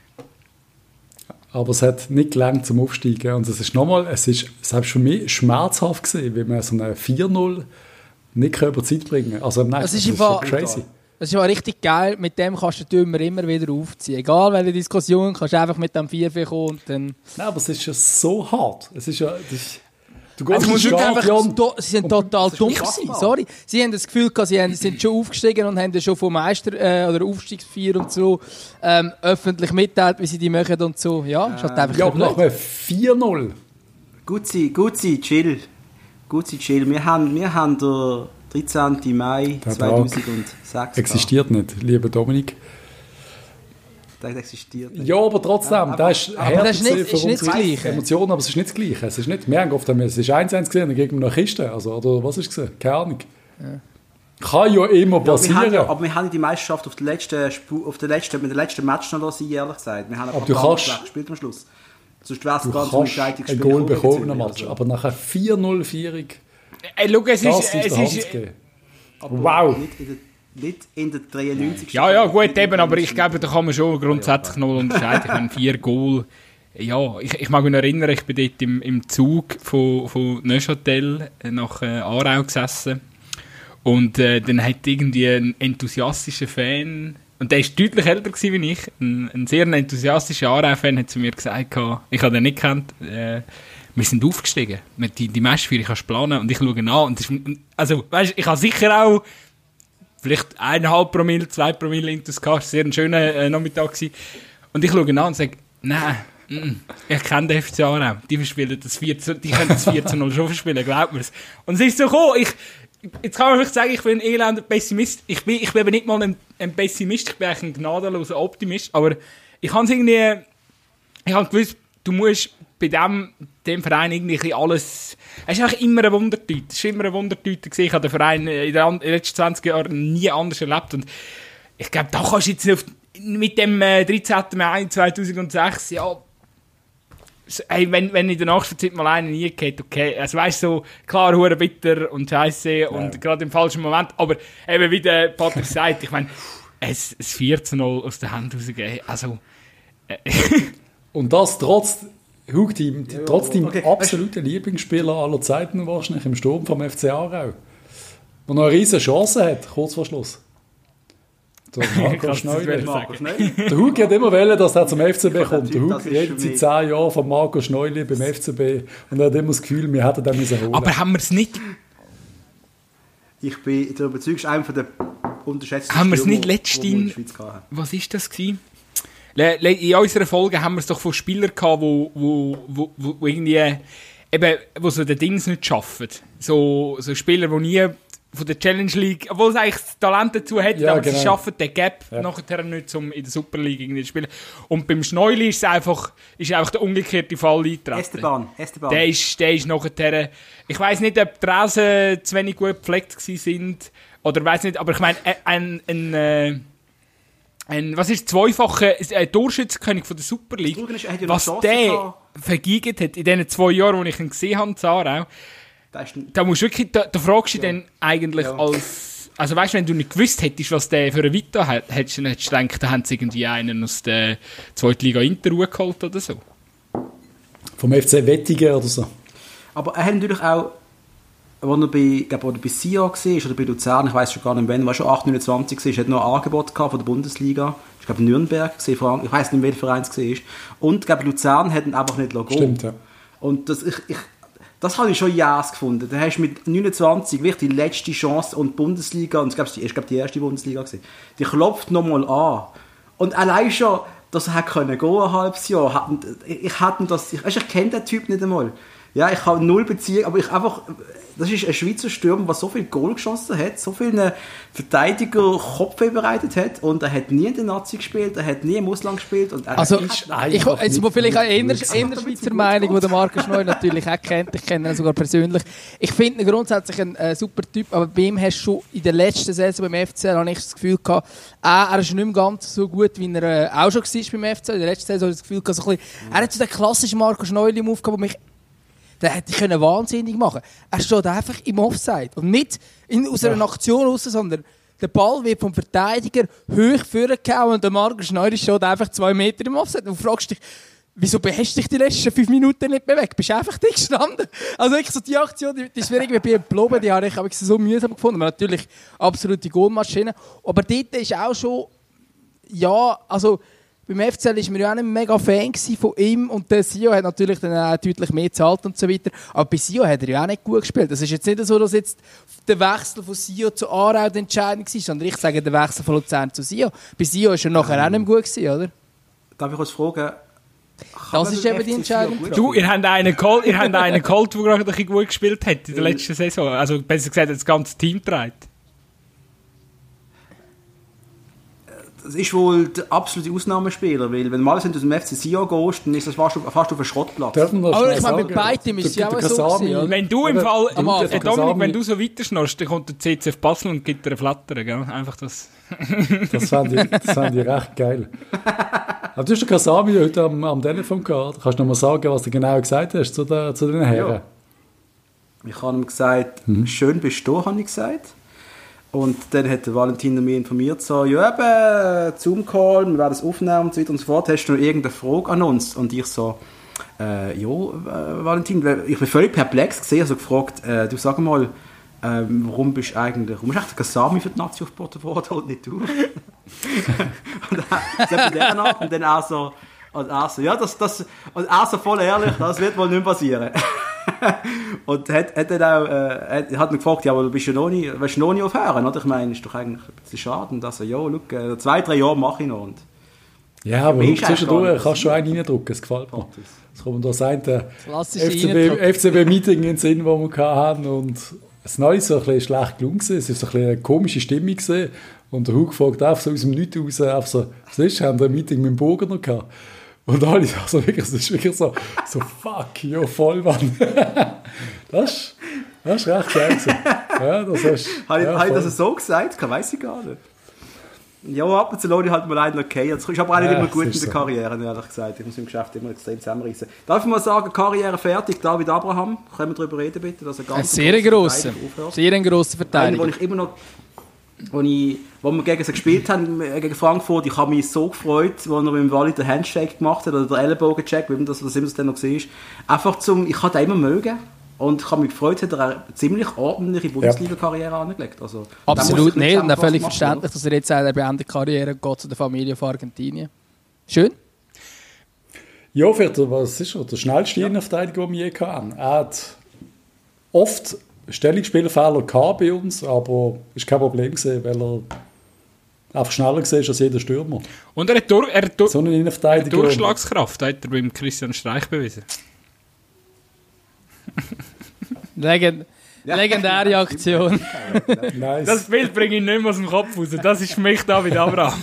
Aber es hat nicht gelangt zum Aufsteigen. Und es ist nochmal, es ist selbst für mich schmerzhaft gewesen, wie man so eine vier null nicht kann über die Zeit bringen kann. Also, nein, Das das ist ist, einfach- schon crazy. Das ist aber richtig geil, mit dem kannst du den Dümmer immer wieder aufziehen. Egal welche Diskussion, kannst du einfach mit dem vier vier kommen und dann... Nein, aber es ist ja so hart. Es ist ja... Das ist, du Also, gehst musst ins wirklich einfach, Stadion... to- sie sind total dumm krass, gewesen, Mann. sorry. Sie haben das Gefühl gehabt, sie haben, sind schon aufgestiegen und haben schon vom Meister äh, oder Aufstiegsfeier und so ähm, öffentlich mitteilt, wie sie die machen und so. Ja, ist halt einfach Ja, ein aber nach blöd. einem vier null... Gut sein, gut sein, chill. Gut sein, chill. Wir haben, wir haben den dreizehnten Mai Der zweitausendsechs gehabt. Existiert nicht, lieber Dominik. Das existiert nicht. Ja, aber trotzdem, Ja, das ist aber härter das ist nicht- gewesen für ist nicht unsere das Gleiche. Emotionen, aber es ist nicht das Gleiche. Es ist nicht, wir haben oft, es ist eins eins gesehen, dann gegen noch Kiste, also, oder was ist es? Keine Ahnung. Kann ja immer Ja, wir passieren. haben ja, aber wir haben die Meisterschaft auf der letzten, Spu- auf der letzten, mit dem letzten Match noch sein, ehrlich gesagt. Wir haben Aber du gar nicht kannst- schlecht gespielt am Schluss. Sonst wäre es du ganz kannst ein Goal bekommen im Match, aber nach einer vier null Vierung, Ey, schau, es das ist, ist es der Hand ist, geben. Wow. Nicht in der, nicht in der dreiundneunzigsten ja, ja, gut, eben, aber ich glaube, da kann man schon grundsätzlich noch unterscheiden. Ich meine, vier Goal. Ja, ich, ich mag mich noch erinnern, ich bin dort im, im Zug von, von Neuchâtel nach äh, Aarau gesessen. Und äh, dann hat irgendwie ein enthusiastischer Fan, und der war deutlich älter gewesen wie ich, ein, ein sehr enthusiastischer Aarau-Fan hat zu mir gesagt, ich habe den nicht gekannt, äh, wir sind aufgestiegen. Die, die Meisterfeier kannst du planen und ich schaue an. Und das ist, also, weißt, ich habe sicher auch vielleicht eineinhalb Promille, zwei Promille Intus gehabt. Es war ein sehr schöner äh, Nachmittag gewesen. Und ich schaue an und sage, nein, mm, ich kenne den F C Aarau. Die verspielen das vier zu, die können das vier zu null schon verspielen, glaubt mir es. Und es ist so gekommen, ich, jetzt kann man vielleicht sagen, ich bin ein elender Pessimist. Ich bin, ich bin eben nicht mal ein, ein Pessimist, ich bin eigentlich ein gnadenloser Optimist. Aber ich habe es irgendwie, ich habe gewusst, du musst bei dem, dem Verein irgendwie alles... Es ist einfach immer eine Wundertüte. Es war immer eine Wundertüte. Ich habe den Verein in den letzten zwanzig Jahren nie anders erlebt. Und ich glaube, da kannst du jetzt auf, mit dem äh, dreizehnten Mai zweitausendsechs, ja, hey, wenn, wenn in der Nachspielzeit mal einer nie geht, okay, also weißt du, so, klar, hure bitter und scheiße ja. und gerade im falschen Moment, aber eben wie der Patrick sagt, ich meine, es, es vier zu null aus der Hand rausgegeben, also... Äh, und das trotz... Hug, die, die, ja, trotz deinem okay. absoluten Lieblingsspieler aller Zeiten wahrscheinlich im Sturm vom F C Aarau, der noch eine riesige Chance hat, kurz vor Schluss. Der Marco Schneuli. Der Hug hat immer wollen, dass er zum F C B kommt. Der Hug redet seit zehn Jahren von Marco Schneuli beim F C B und er hat immer das Gefühl, wir hätten den müssen holen. Aber haben wir es nicht... Ich bin der Überzeugung, einer der unterschätzten Haben wir es nicht letztens... Was ist das gewesen? In unserer Folge haben wir es doch von Spielern gehabt, wo, wo, wo, wo irgendwie eben, wo so den Dings nicht schaffen. So, so Spieler, die nie von der Challenge League, obwohl sie eigentlich das Talent dazu hätten, ja, aber genau. sie schaffen den Gap ja. nachher nicht, um in der Super League irgendwie zu spielen. Und beim Schneuli ist es einfach, ist einfach der umgekehrte Fall eingetreten. Esteban, Esteban. Der ist, der ist nachher, ich weiss nicht, ob die Rasen zu wenig gut gepflegt sind, oder weiss nicht, aber ich meine, ein, ein, ein Ein, was ist zweifacher äh, Torschützenkönig von der Super League, ja was der vergeigt hat in den zwei Jahren, wo ich ihn gesehen habe, Zarau, da, da musst du wirklich, da, da fragst du ja. dann eigentlich ja. als, also weißt du, wenn du nicht gewusst hättest, was der für ein Vita hat, hättest du nicht gedacht, da haben sie irgendwie einen aus der zweiten Liga Inter geholt oder so. Vom F C Wettigen oder so. Aber er hat natürlich auch, als er bei, glaub, oder bei Sion war oder bei Luzern, ich weiß schon gar nicht wann, war schon acht neunundzwanzig war, hat noch ein Angebot gehabt von der Bundesliga. Ich glaube Nürnberg, ich weiß nicht, welcher Verein es war. Und ich glaube, Luzern hat ihn einfach nicht gehen. Stimmt, ja. Und das, ich, ich, das habe ich schon Jahres gefunden. Da hast du mit neunundzwanzig wirklich die letzte Chance und die Bundesliga, und ich glaube, es war die erste Bundesliga, die klopft nochmal an. Und allein schon, dass er hätte gehen können, ein halbes Jahr, ich hätte das, ich, ich kenne den Typ nicht einmal. Ja, ich habe null Beziehung, aber ich einfach, das ist ein Schweizer Stürmer, der so viel Goal geschossen hat, so viele Verteidiger Kopf bereitet hat, und er hat nie in der Nazi gespielt, er hat nie im Ausland gespielt. Und er also, ist ich, jetzt muss vielleicht eine eher Schweizer Meinung, die der Marco Schneuli natürlich auch kennt, ich kenne ihn sogar persönlich. Ich finde ihn grundsätzlich ein äh, super Typ, aber bei ihm hast du schon in der letzten Saison beim F C, habe ich das Gefühl gehabt, äh, er ist nicht mehr ganz so gut, wie er äh, auch schon war beim F C. In der letzten Saison habe ich das Gefühl gehabt, so ein bisschen, er hat so den klassischen Marco Schneuli im Aufgabe, mich den hätte ich wahnsinnig machen können. Er steht einfach im Offside. Und nicht in, aus einer ja. Aktion raus, sondern der Ball wird vom Verteidiger hoch vorgehauen und der Marco Schneuli steht einfach zwei Meter im Offside. Und du fragst dich, wieso hast du dich die letzten fünf Minuten nicht bewegt? Bist du einfach nicht gestanden? Also wirklich so die Aktion, die, die ist schwierig wie bei einem Ploben, die habe ich, habe ich so mühsam gefunden. Aber natürlich absolute Goalmaschine. Aber dort ist auch schon, ja, also beim F C L war man ja auch nicht mega Fan von ihm, und der Sion hat natürlich dann auch deutlich mehr gezahlt und so weiter. Aber bei Sion hat er ja auch nicht gut gespielt. Es ist jetzt nicht so, dass jetzt der Wechsel von Sion zu Aarau entscheidend war, sondern ich sage der Wechsel von Luzern zu Sion. Bei Sion war er nachher auch nicht mehr gut gewesen, oder? Darf ich kurz fragen? Das ist eben die Entscheidung. Du, ihr habt einen geholt, ihr habt einen geholt, der gerade ein bisschen gut gespielt hat in der letzten Saison. Also besser gesagt, das ganze Team trägt. Das ist wohl der absolute Ausnahmespieler, weil wenn du mal aus dem F C Sion gehst, dann ist das fast, fast auf einem Schrottplatz. Aber ich meine, bei beiden ist es ja auch so gewesen, wenn du im Fall, äh, Dominik, wenn du so weiter schnurst, dann kommt der C C F Basel und gibt dir eine Flatter, gell? Einfach das. Das fand ich, das fand ich recht geil. Aber du hast den Kasami heute am, am Telefon gehabt. Kannst du noch mal sagen, was du genau gesagt hast zu, der, zu den Herren? Ja. Ich habe ihm gesagt, mhm. schön bist du, habe ich gesagt. Und dann hat der Valentin mich informiert, so, ja eben, Zoom-Call, wir werden es aufnehmen und so weiter und so fort. Hast du noch irgendeine Frage an uns? Und ich so, äh, ja, äh, Valentin, ich bin völlig perplex gesehen, also gefragt, äh, du sag mal, ähm, warum bist du eigentlich, warum ist eigentlich der Kasami für die Nazi aufgeboten worden und nicht du? Und dann, dann ab, und dann auch so, und auch so, ja, das, das, und auch so voll ehrlich, das wird wohl nicht passieren. Und hat, hat dann auch, äh, hat, hat mich gefragt, ja, aber du bist ja noch nie, willst du noch nie aufhören, oder? Ich meine, ist doch eigentlich ein bisschen schade. Und also, ja, look, äh, zwei, drei Jahre mache ich noch. Und ja, aber zwischendurch kannst du schon einen reindrücken, das gefällt mir. Es kommt da sein, der F C B-Meeting in den Sinn, das wir hatten, und das Neue so ein bisschen schlecht gelungen. Es war so ein bisschen eine komische Stimmung gewesen. Und der Hug fragt einfach so aus dem Nichts raus, einfach so, was ist, haben wir ein Meeting mit dem Burgener gehabt? Und alle, also wirklich, das ist wirklich so, so fuck, ja, voll, Mann. Das, das ist recht geil gewesen. Ja, das hast, habe ja, ich, habe ich das so gesagt? Kann weiß ich gar nicht. Ja, ab und zu lohne ich halt mal einen okay. Das ist aber auch nicht Ja, immer gut in ist der so. Karriere, ehrlich gesagt. Ich muss im Geschäft immer extrem zusammenreißen. Darf ich mal sagen, Karriere fertig, David Abraham. Können wir darüber reden, bitte? Das ist ein Ein ganz sehr grosser, aufhört. sehr ein grosser Einer, Verteidiger. wo ich immer noch... Wo, ich, wo wir gegen sie gespielt haben, gegen Frankfurt, ich habe mich so gefreut, als er mit dem Wally den Handshake gemacht hat, oder den Ellenbogen-Check, wie man das, was immer das dann noch war. Einfach zum... Ich habe den immer mögen. Und ich habe mich gefreut, hat er eine ziemlich ordentliche Bundesliga-Karriere angelegt. Also, Absolut nicht. Und auch völlig machen, verständlich, oder? dass er jetzt sagt, er beendet die Karriere und geht zu der Familie von Argentinien. Schön. Ja, für den, was ist er? Der schnellste Innenverteidiger, den wir je hatten. Er hat oft Stellungsspielfehler gehabt bei uns, aber ist kein Problem gewesen, weil er einfach schneller war als jeder Stürmer. Und er hat, durch, er hat, durch, So ein Innenverteidiger. Durchschlagskraft, hat er beim Christian Streich bewiesen. Legend legendäre Aktion. Nice. Das Bild bringe ich nicht mehr aus dem Kopf raus. Das ist für mich David Abraham.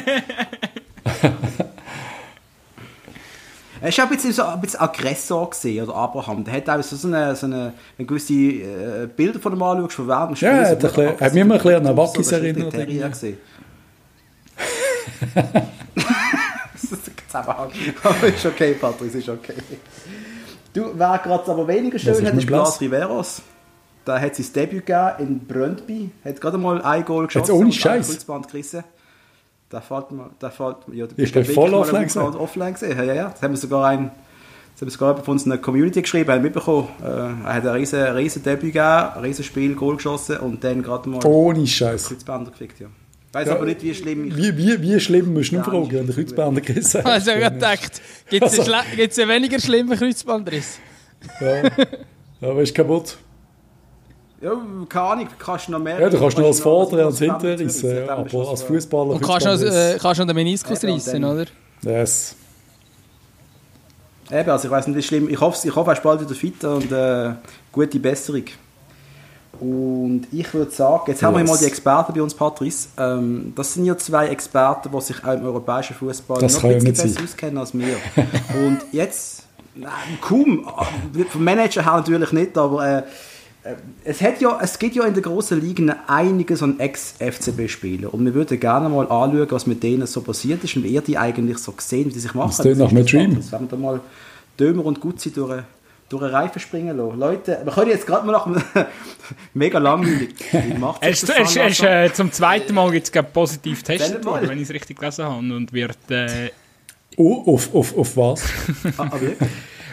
Er ist auch ein bisschen, so, ein bisschen Aggressor gesehen, oder Abraham. Der hat auch so eine, so eine, wenn gewisse äh, Bilder von ihm anschaust, von während dem Spiel. Ja, so hat, ein bisschen, hat mich immer ein bisschen an Wakis so, erinnert. Das ist ein Zusammenhang. Aber ist okay, Patrice, ist okay. Du, wer gerade aber weniger schön ist hat, mein ist Platz? Blas Riveros. Da hat sein Debüt gegeben in Brøndby. Hat gerade mal ein Goal geschossen. Jetzt ohne und ein Scheiß. Kreuzband gerissen. Da fällt mir, da fällt mir, ja, du Ich bist bin ja voll wirklich offline mal gesehen. offline gesehen. Ja, ja, ja. Das haben wir sogar ein, das haben wir sogar von uns in der Community geschrieben, haben mitbekommen. Äh, er hat ein riesen, riesen Debüt gegeben, ein riesen Spiel, Goal geschossen und dann gerade mal Ohne Scheiß. Kreuzbänder gefickt, ja. Ich weiss Ja. aber nicht, wie schlimm ich... Wie, wie, wie schlimm musst du Ja, noch fragen, nicht wenn der Kreuzbänder gerissen hat? Also ich habe gedacht, gibt es Also- einen, gibt's einen weniger schlimmen Kreuzbandriss? Ja, aber ist kaputt. Ja, keine Ahnung, kannst du noch mehr... Ja, du kannst noch als Vorder- und als Kreuzbänder Hinterrissen, zurissen. ja, Dann bist du aber als so- Fußballer Und kannst noch, äh, kannst noch den Meniskus Eben, und reissen, dann- oder? Yes. Eben, also ich weiss nicht, wie schlimm. Ich hoffe, ich hoffe, er ist bald wieder fit und äh, gute Besserung. Und ich würde sagen, jetzt haben wir Yes. mal die Experten bei uns, Patrice. Ähm, das sind ja zwei Experten, die sich auch im europäischen Fußball Das noch kann ein ja bisschen nicht besser auskennen als wir. Und jetzt, nein, kaum, vom Manager her natürlich nicht, aber äh, äh, es, hat ja, es gibt ja in der grossen Liga einige so Ex-F C B-Spieler und wir würden gerne mal anschauen, was mit denen so passiert ist und wie ihr die eigentlich so gesehen, wie die sich machen. Das klingt nach einem Dream. Jetzt werden wir da mal Dömer und Gutzi durch, durch eine Reifen springen lassen. Leute, wir können jetzt gerade mal nach einem mega langweilig. Wie macht Er sich ist, das er ist, er ist Salah äh, zum zweiten Mal jetzt glaub, positiv getestet Zählt mal. worden, wenn ich es richtig gelesen habe. Und wird... Äh, Oh, auf, auf, auf was? so? Ah, ah, wirklich?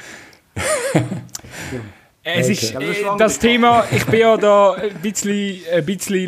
Es Okay. ist Ja, das ist äh, lang das bekannt. Thema, ich bin ja da ein bisschen, ein bisschen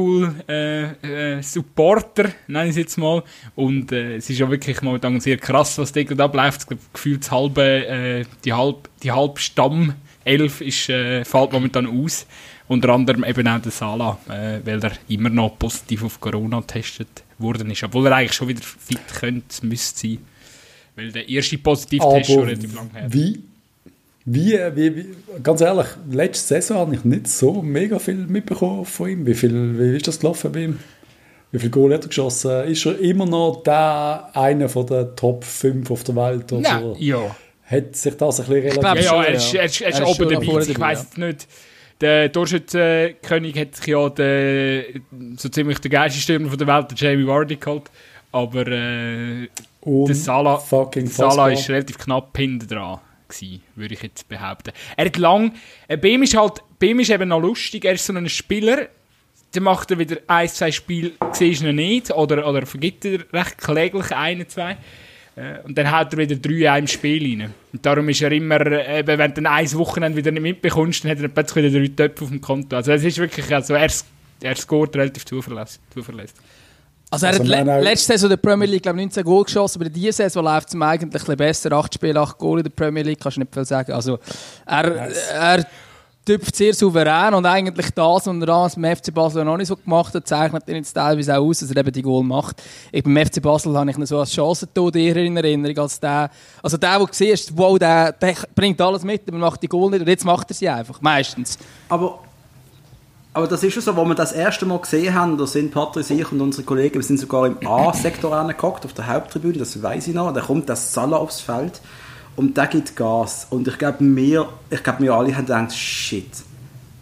Liverpool-Supporter, äh, äh, nenne ich es jetzt mal. Und äh, es ist ja wirklich momentan sehr krass, was da gerade abläuft. Ich glaube, gefühlt das halbe, äh, die halb, die halb Stammelf ist, äh, fällt momentan aus. Unter anderem eben auch der Salah, äh, weil er immer noch positiv auf Corona getestet worden ist. Obwohl er eigentlich schon wieder fit könnte, müsste sein. Weil der erste Positivtest schon Aber relativ lang her. wie, wie, wie, wie, ganz ehrlich, letzte Saison habe ich nicht so mega viel mitbekommen von ihm. Wie viel, wie ist das gelaufen bei ihm? Wie viel Goal hat er geschossen? Ist er immer noch der einer von den Top fünf auf der Welt? Oder Nein, ja. hat sich das ein bisschen glaub Ja, relativ... ja, schon, er ist, ja. er ist, er ist Er ist oben schon dabei. vorne Ich dabei, weiss jetzt nicht. Der Torschützenkönig hat sich ja den, so ziemlich der geilste Stürmer von der Welt, der Jamie Vardy, geholt. Aber äh, der Salah, fucking der Salah fassbar. ist relativ knapp hinten dran gewesen, würde ich jetzt behaupten. Er hat lang... Äh, bei ihm ist halt... Bei ihm ist eben noch lustig, er ist so ein Spieler, der macht er wieder ein, zwei Spiele, siehst du ihn nicht, oder, oder vergibt er recht kläglich ein, zwei. Äh, Und dann haut er wieder drei in einem Spiel rein. Und darum ist er immer, eben, wenn du dann ein Wochenende wieder nicht mitbekommst, dann hat er plötzlich wieder drei Töpfe auf dem Konto. Also es ist wirklich, also er, er scoret relativ zuverlässig. zuverlässig. Also er Also hat le man auch- letzte Saison in der Premier League glaub, neunzehn Goal geschossen, aber in dieser Saison läuft es ihm eigentlich ein bisschen besser. acht Spiele, acht Goal in der Premier League, kannst du nicht viel sagen. Also er, er tüpft sehr souverän und eigentlich das, was er damals beim F C Basel noch nicht so gemacht hat, zeichnet ihn jetzt teilweise auch aus, dass er eben die Goal macht. Ich, beim F C Basel habe ich ihn so als Chancentod eher in Erinnerung als der, also der, der gesehen ist, wow, der, der bringt alles mit, aber macht die Goal nicht und jetzt macht er sie einfach, meistens. Aber, aber das ist schon so, wo wir das erste Mal gesehen haben, da sind Patrice, ich und unsere Kollegen, wir sind sogar im A-Sektor reingehockt, auf der Haupttribüne, das weiss ich noch, da kommt das Salah aufs Feld und der gibt Gas. Und ich glaube, wir, ich glaube, wir alle haben gedacht, shit,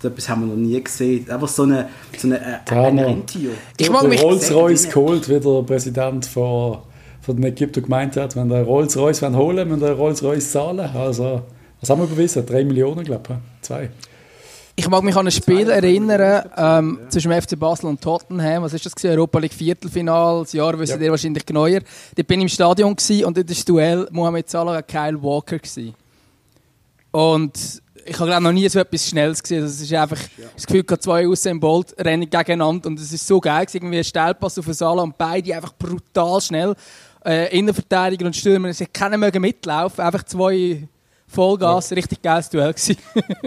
etwas haben wir noch nie gesehen. Einfach so eine, so eine, äh, eine Rentier. Ich mag mich Rolls-Royce geholt, wie der Präsident von, von den Ägypten gemeint hat, wenn der Rolls-Royce holen wollen, müssen wir Rolls-Royce zahlen. Also, was haben wir überwiesen? Drei Millionen, glaube ich. Zwei. Ich mag mich an ein Spiel erinnern ähm, zwischen dem F C Basel und Tottenham. Was war das? Europa League Viertelfinale. Das Jahr wisst ihr wahrscheinlich genauer. Dort bin ich im Stadion gewesen, und dort war das Duell Mohamed Salah und Kyle Walker gewesen. Und ich habe noch nie so etwas Schnelles gesehen. Also, es ist einfach das Gefühl, dass zwei Usain Bolt rennen gegeneinander, und es ist so geil. Irgendwie ein Stellpass auf Salah und beide einfach brutal schnell. Äh, Innenverteidiger und Stürmer, es keiner mögen mitlaufen. Einfach zwei Vollgas, ja. Richtig geiles Duell gewesen.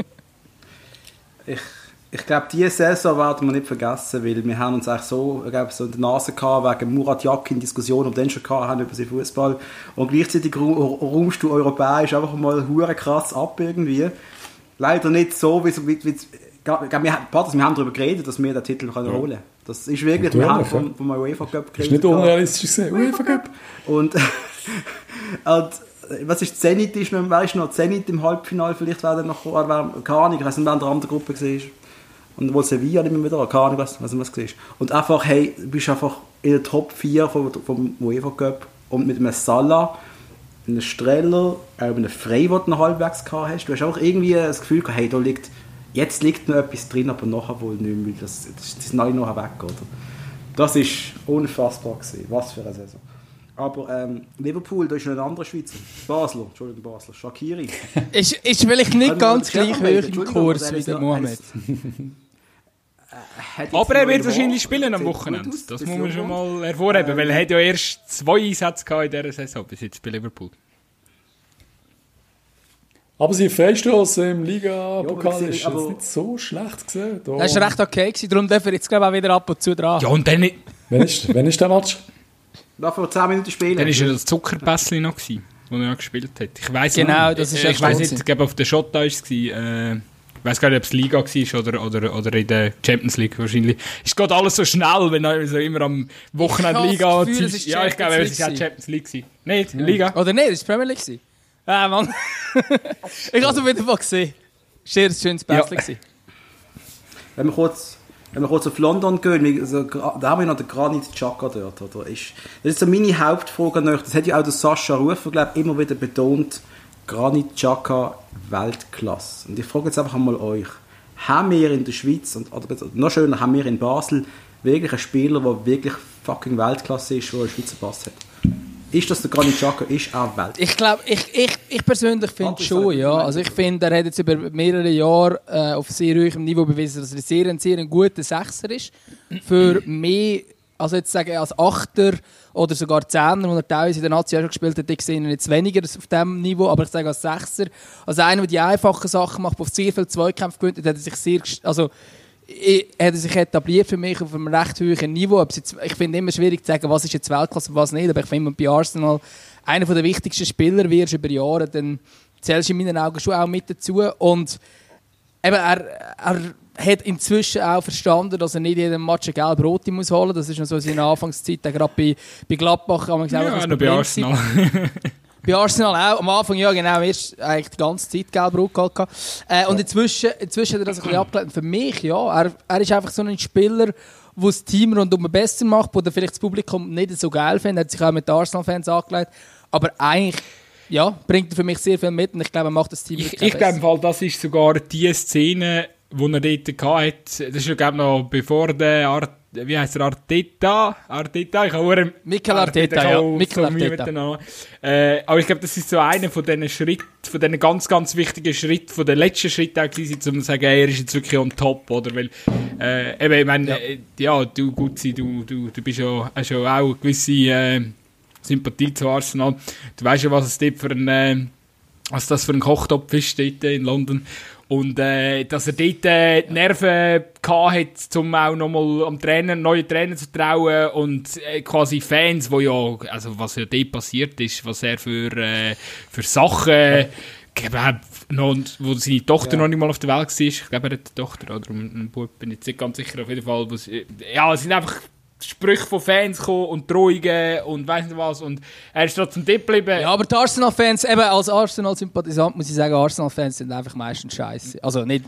Ich, ich glaube, diese Saison werden wir nicht vergessen, weil wir haben uns eigentlich so, ich glaube, so in der Nase gehabt, wegen Murat Yakin Diskussionen, die wir dann schon gehabt haben über seinen Fußball. Und gleichzeitig räumst du europäisch einfach mal hure krass ab irgendwie. Leider nicht so, wie, wie, wie wir, wir haben darüber geredet, dass wir den Titel können holen können. Das ist wirklich, wir haben vom, vom UEFA Cup geredet. Das ist nicht unrealistisch gesehen, UEFA Cup. Und, und was ist Zenit? Ist noch, wer ist noch Zenit im Halbfinale? Vielleicht wäre noch, oder keine Ahnung, ich weiß nicht, wer in der anderen Gruppe war. Und wo Sevilla nicht mehr wieder, keine Ahnung, was, was, was war. Und einfach, hey, du bist einfach in der Top vier vom, vom UEFA Cup, und mit einem Salah, einem Streller, einem Frey, den du halbwegs gehabt hast. Du hast auch irgendwie das Gefühl gehabt, hey, da liegt, jetzt liegt noch etwas drin, aber nachher wohl nicht mehr, das, das, das ist neu noch weg, oder? Das war unfassbar gewesen. Was für eine Saison. Aber ähm, Liverpool, da ist noch ein anderer Schweizer. Basler, Entschuldigung, Basler. Shaqiri. ist, ist vielleicht nicht also, ganz gleich hoch im Kurs wie der Mohamed. Aber er wird wahrscheinlich spielen am Wochenende. Das, das muss man schon mal hervorheben, ähm, weil er hat ja erst zwei Einsätze gehabt in dieser Saison bis jetzt bei Liverpool. Aber sein Freistoß im Liga-Pokal ja, ist jetzt nicht so schlecht gesehen. Da das war recht okay gewesen, darum darf er jetzt glaube ich auch wieder ab und zu dran. Ja, und dann... Wann ist, wann ist der Match? Da vor zehn Minuten spielen. Dann war ja das Zuckerpässchen noch, das er gespielt hat. Ich weiss genau, nicht, das ist äh, ich weiss nicht, ich glaube auf der Schotta war es. Äh, ich weiss gar nicht, ob es Liga war oder, oder, oder in der Champions League wahrscheinlich. Es geht alles so schnell, wenn er so immer am Wochenende Liga... Gefühl, es ja, ich glaube, es war auch Champions League gewesen. Nicht? Ja. Liga? Oder nicht, es war Premier League gewesen. Ah, Mann. Ich habe es wieder mal gesehen. Es war ein schönes Pässchen. Ja. Wenn wir kurz... Wenn wir kurz auf London gehen, also, da haben wir noch den Granit Xhaka dort. Oder? Ist, das ist so meine Hauptfrage an euch. Das hat ja auch der Sascha Rufer, glaube ich, immer wieder betont. Granit Xhaka, Weltklasse. Und ich frage jetzt einfach einmal euch. Haben wir in der Schweiz, und, oder noch schöner, haben wir in Basel wirklich einen Spieler, der wirklich fucking Weltklasse ist, der einen Schweizer Pass hat? Ist das der Granit Xhaka? Ist auch Weltklasse? Ich glaube, ich, ich, ich persönlich finde schon, ja. Also ich finde, er hat jetzt über mehrere Jahre äh, auf sehr hohem Niveau bewiesen, dass er sehr, ein sehr ein guter Sechser ist. Für mich, also jetzt sagen als Achter oder sogar Zehner, wo er teilweise in der Nazi auch schon gespielt hat, ich sehe ihn jetzt weniger auf diesem Niveau, aber ich sage als Sechser, als einer, der die einfachen Sachen macht, der auf sehr viele Zweikämpfe gewinnt, hat er sich sehr, also er hat sich etabliert für mich auf einem recht hohen Niveau. Jetzt, ich finde es immer schwierig zu sagen, was ist jetzt Weltklasse und was nicht. Aber ich finde, wenn du bei Arsenal einer der wichtigsten Spieler wirst über Jahre, dann zählst du in meinen Augen schon auch mit dazu. Und eben, er, er hat inzwischen auch verstanden, dass er nicht jeden Match eine gelbe Rote muss holen muss. Das ist noch so in seiner Anfangszeit, gerade bei, bei Gladbach. Haben wir gesagt, ja, noch bei Arsenal. Bei Arsenal auch. Am Anfang, ja genau, erst eigentlich die ganze Zeit gelb-rot gehabt. Äh, und inzwischen, inzwischen hat er das ein bisschen abgeleitet. Für mich, ja, er, er ist einfach so ein Spieler, der das Team rundum besser macht, oder vielleicht das Publikum nicht so geil findet. Er hat sich auch mit den Arsenal-Fans angelegt. Aber eigentlich, ja, bringt er für mich sehr viel mit, und ich glaube, er macht das Team Ich, ich glaube, das ist sogar die Szene, die er dort hatte. Das ist ja, glaube ich, noch bevor der Art wie heisst er, Arteta? Arteta? Ich habe Mikel Arteta, Arteta, ja. Mikel Arteta. Äh, aber ich glaube, das ist so einer von diesen Schritten, von diesen ganz, ganz wichtigen Schritten, von den letzten Schritten auch gewesen, um zu sagen, ey, er ist jetzt wirklich on top, oder? Weil, äh, eben, ich meine, ja. Äh, ja, du, Gutzi, du, du, du bist ja, hast ja auch eine gewisse äh, Sympathie zu Arsenal. Du weißt ja, was es dort für ein, äh, was das für ein Kochtopf ist dort in London. Und äh, dass er dort äh, die Nerven gehabt hat, um auch nochmal am Trainer, neuen Trainer zu trauen, und äh, quasi Fans, wo ja, also was ja dort passiert ist, was er für, äh, für Sachen äh, gegeben hat, noch, wo seine Tochter ja. noch nicht mal auf der Welt war. Ich glaube, er hat eine Tochter oder einen Bub, bin ich nicht ganz sicher, auf jeden Fall. Ja, es sind einfach Sprüche von Fans gekommen und Drohungen und weiss nicht was, und er ist trotzdem dort geblieben. Ja, aber die Arsenal-Fans, eben als Arsenal-Sympathisant muss ich sagen, Arsenal-Fans sind einfach meistens scheiße. Also nicht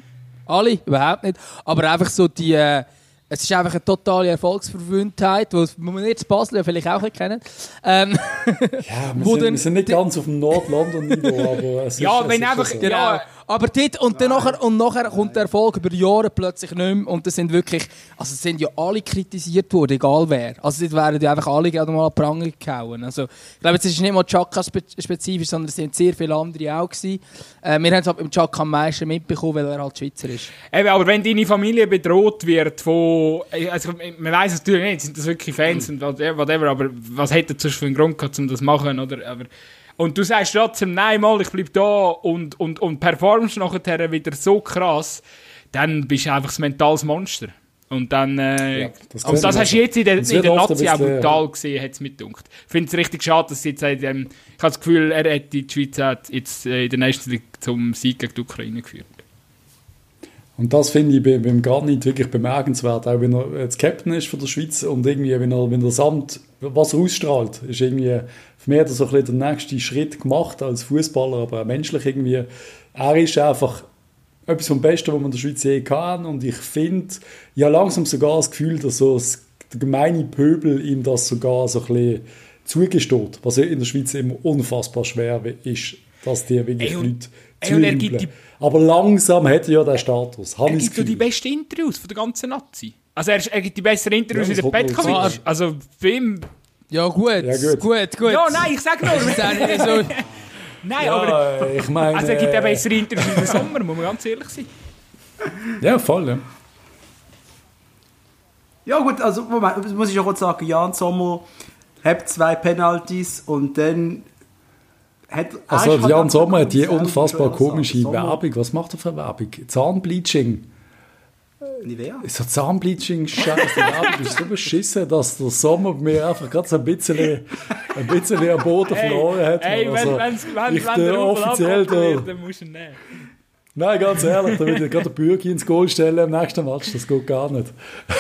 alle, überhaupt nicht. Aber einfach so die... Äh, es ist einfach eine totale Erfolgsverwöhntheit, die man jetzt in Basel ja vielleicht auch kennen. Ähm, ja, wir sind, wir sind nicht ganz auf dem Nord-London-Niveau, aber es ja, ist... wenn es einfach... ist so. Genau. Ja, Aber dort, und dann nachher, und nachher kommt der Erfolg über Jahre plötzlich nicht mehr. Und das sind wirklich, also es sind ja alle kritisiert worden, egal wer. Also dort wären ja einfach alle gerade mal an die Pranger gehauen. Also ich glaube, es ist nicht mal Chaka-spezifisch, sondern es sind sehr viele andere auch gewesen. Äh, wir haben es halt mit Chaka am meisten mitbekommen, weil er halt Schweizer ist. Eben, aber wenn deine Familie bedroht wird von... Also man weiss es natürlich nicht, sind das wirklich Fans und whatever, aber was hätte das für einen Grund gehabt, um das zu machen, oder? Aber, und du sagst trotzdem, nein, mal, ich bleib da und, und, und performst nachher wieder so krass, dann bist du einfach ein mentales Monster. Und dann... Äh, Ja, das und das hast du jetzt in der, in wird der oft ein Nazi auch bisschen- brutal gesehen, hat es mir gedacht. Ich finde es richtig schade, dass jetzt... Ähm, ich habe das Gefühl, er hat die Schweiz hat jetzt äh, in der nächsten League zum Sieg gegen die Ukraine geführt. Und das finde ich bei- beim Granit wirklich bemerkenswert, auch wenn er jetzt Captain ist von der Schweiz und irgendwie, wenn er, wenn er das Amt, was er ausstrahlt, ist irgendwie, für mich hat er so ein bisschen den nächsten Schritt gemacht als Fußballer, aber auch menschlich irgendwie. Er ist einfach etwas vom Besten, was man in der Schweiz je kann, und ich finde, ich habe langsam sogar das Gefühl, dass so das, der gemeine Pöbel ihm das sogar so ein bisschen zugesteht, was in der Schweiz immer unfassbar schwer ist, dass die wirklich Ey, und- Leute ey, und er zujubeln. gibt die- Aber langsam hat er ja den Status. Habe Er ich gibt das so die Gefühl. besten Interviews von der ganzen Nazi. Also er, ist- er gibt die besseren Interviews Ja, wie das der kommt mir Petkovic. jetzt Also bei ihm... Ja gut, Ja, gut. gut, gut. Ja, nein, ich sag nur... Das ist auch nicht so... nein, Ja, aber... ich meine, Also er gibt ja äh, bessere Interviews im Sommer, muss man ganz ehrlich sein. Ja, voll, ja. Ja gut, also Moment, das muss ich auch kurz sagen, Jan Sommer hat zwei Penalties und dann hat... Also er ist halt Jan einfach Sommer hat die selber unfassbar schon komische Sommer- Werbung. Was macht er für Werbung? Zahnbleaching. Nivea? So Zahnbleaching-Scheiße. Die Werbung ist so beschissen, dass der Sommer mir einfach gerade so ein bisschen, ein bisschen am Boden verloren hat. Hey, wenn, Also, wenn's, wenn, ich wenn der der Rubel offiziell abgeholt der- wird, dann musst du ihn nehmen. Nein, ganz ehrlich, da will ich gerade den Bürger ins Goal stellen im nächsten Match. Das geht gar nicht.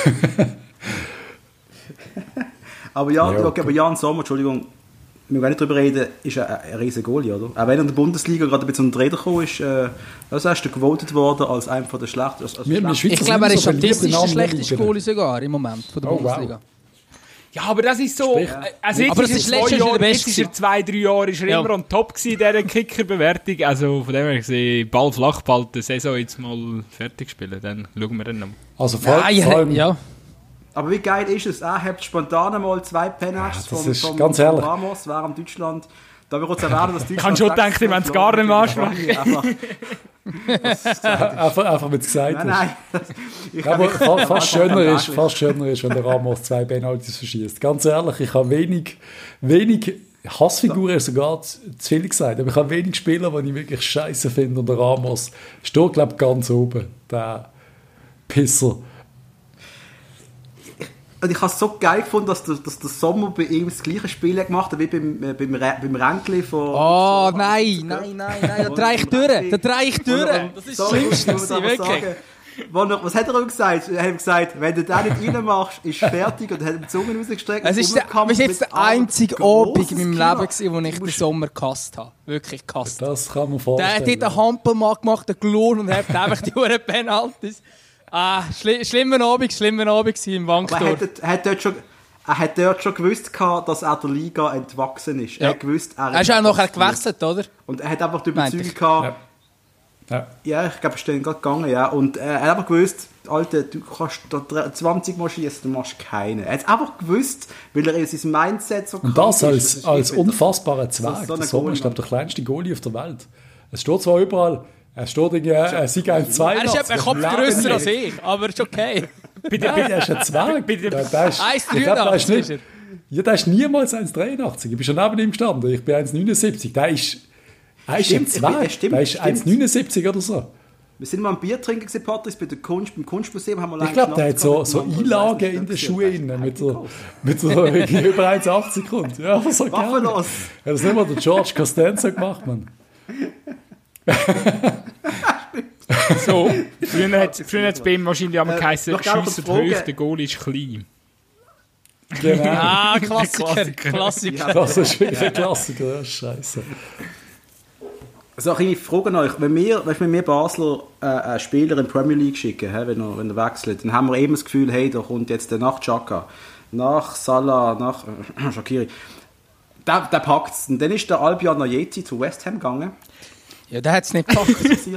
Aber, ja, Ja, okay, aber Jan Sommer, Entschuldigung, wir wollen nicht darüber reden, ist ein, ein riesen Goalie, oder? Auch wenn er in der Bundesliga gerade ein bisschen unter die Räder gekommen ist, äh, also ist er gewotet worden als einer der schlechtesten. Als, als Wir- wir schlecht- Schweizer Ich sind glaube, er immer ist so beliebt in statistisch der anderen schlechteste Ligen. Goalie sogar im Moment von der Oh, wow. Bundesliga. Ja, aber das ist so... Sprich- Also jetzt Aber ist es er ist zwei letztes Jahr Jahre, der jetzt Beste ist er zwei, drei Jahre ist er Ja. immer on top gewesen in dieser Kicker-Bewertung. Also von dem her gesehen, Ball flach, bald die Saison jetzt mal fertig spielen, dann schauen wir dann noch. Also vor, Nein, vor allem, ja. Aber wie geil ist es? Er hat spontan einmal zwei Penalties Ja, das vom, ist vom, ganz vom ehrlich. Ramos während Deutschland. Da wir kurz erwähnen, dass Deutschland... habe schon sechs gedacht, ich wollte es verloren gar nicht mehr hat. Einfach, einfach, einfach mit gesagt nein, hast. nein. Ich Ja, aber ich- fa- fast, ich- schöner ist, wirklich. fast schöner ist, wenn der Ramos zwei Penalties verschießt. Ganz ehrlich, ich habe wenig, wenig Hassfiguren ist sogar zu, zu viel gesagt, aber ich habe wenig Spieler, die ich wirklich scheiße finde, und der Ramos steht, glaube ich, ganz oben, der Pisser. Und ich habe es so geil gefunden, dass der, dass der Sommer bei ihm das gleiche Spiel gemacht hat wie beim, äh, beim, Re- beim Ränkli von... Oh, von- nein, nein, nein, nein, da drehe ich durch, da drehe ich durch. Das ist das Sorry, Schlimmste, muss ich aber wirklich. sagen. Wo er- Was hat er ihm gesagt? Er hat ihm gesagt, wenn du den nicht reinmachst, ist fertig, und er hat die Zunge rausgestreckt. Es ist, der, rumgekampft es ist jetzt mit der einzige Abend in meinem Kino. Leben, gewesen, wo ich Du den musst- Sommer gehasst habe. Wirklich gehasst. Das kann man Der vorstellen. hat dort einen Hampelmann gemacht, einen Klon, und hat einfach die Uhren Penalties. Ah, schli schlimmer Abend, schlimmer Abend gewesen im Aber er Wankdorf. hat, er hat dort schon... Er hat dort schon gewusst, gehabt, dass er der Liga entwachsen ist. Ja. Er hat gewusst, er, Er ist auch nachher gewechselt, oder? Und er hat einfach die Meinte Überzeugung ich. gehabt, Ja. ja, ich glaube, es ist dann gerade gegangen, ja. Und äh, er hat einfach gewusst, Alter, du kannst da zwanzig Mal schießen, du machst keinen. Er hat es einfach gewusst, weil er in seinem Mindset so Und krank das ist. als, ist als wirklich- unfassbarer Das Zwerg. ist so Der ein Sommer ist, Goalie, glaube ich, der kleinste Goalie auf der Welt. Es steht zwar überall, es steht irgendwie, er Sieg eins zwei. Er ist etwa ein Kopf grösser als ich, aber ist okay. Nein, er ist ein Zwerg. Bitte- Der- der ist- eins ich glaub, der ist dreiundachtzig nicht- ist er. Ja, der ist niemals eins dreiundachtzig. Ich bin schon neben ihm gestanden. Ich bin eins neunundsiebzig. Der ist, er ist ein Stimmt, Zwerg. stimmt, der ist stimmt. eins neunundsiebzig oder so. Wir sind mal am Bier trinken gewesen, Patrick, bei der Kunst, beim Kunstmuseum haben wir Ich glaube, der hat so, so Einlagen in den Schuhen innen, mit so, mit so irgendwie über eins achtzig kommt. Ja, aber so gerne. Waffelos. Hat das nicht mal der George Costanza gemacht, Mann? So, früher hat es bei ihm wahrscheinlich einmal Äh, geheißen, noch gerne Schiesser Frage. hoch, der Goal ist klein. Genau. Ah, Klassiker, Klassiker. Klassiker. Ja. Das ist wirklich ein Klassiker, ja, scheiße. Also ich frage euch, wenn wir, wenn wir Basler äh, einen Spieler in die Premier League schicken, he, wenn, er, wenn er wechselt, dann haben wir eben das Gefühl, hey, da kommt jetzt der nach Xhaka, nach Salah, nach äh, Shaqiri. Der, der packt es. Und dann ist der Albion Ajeti zu West Ham gegangen. Ja, der hat es nicht gepackt.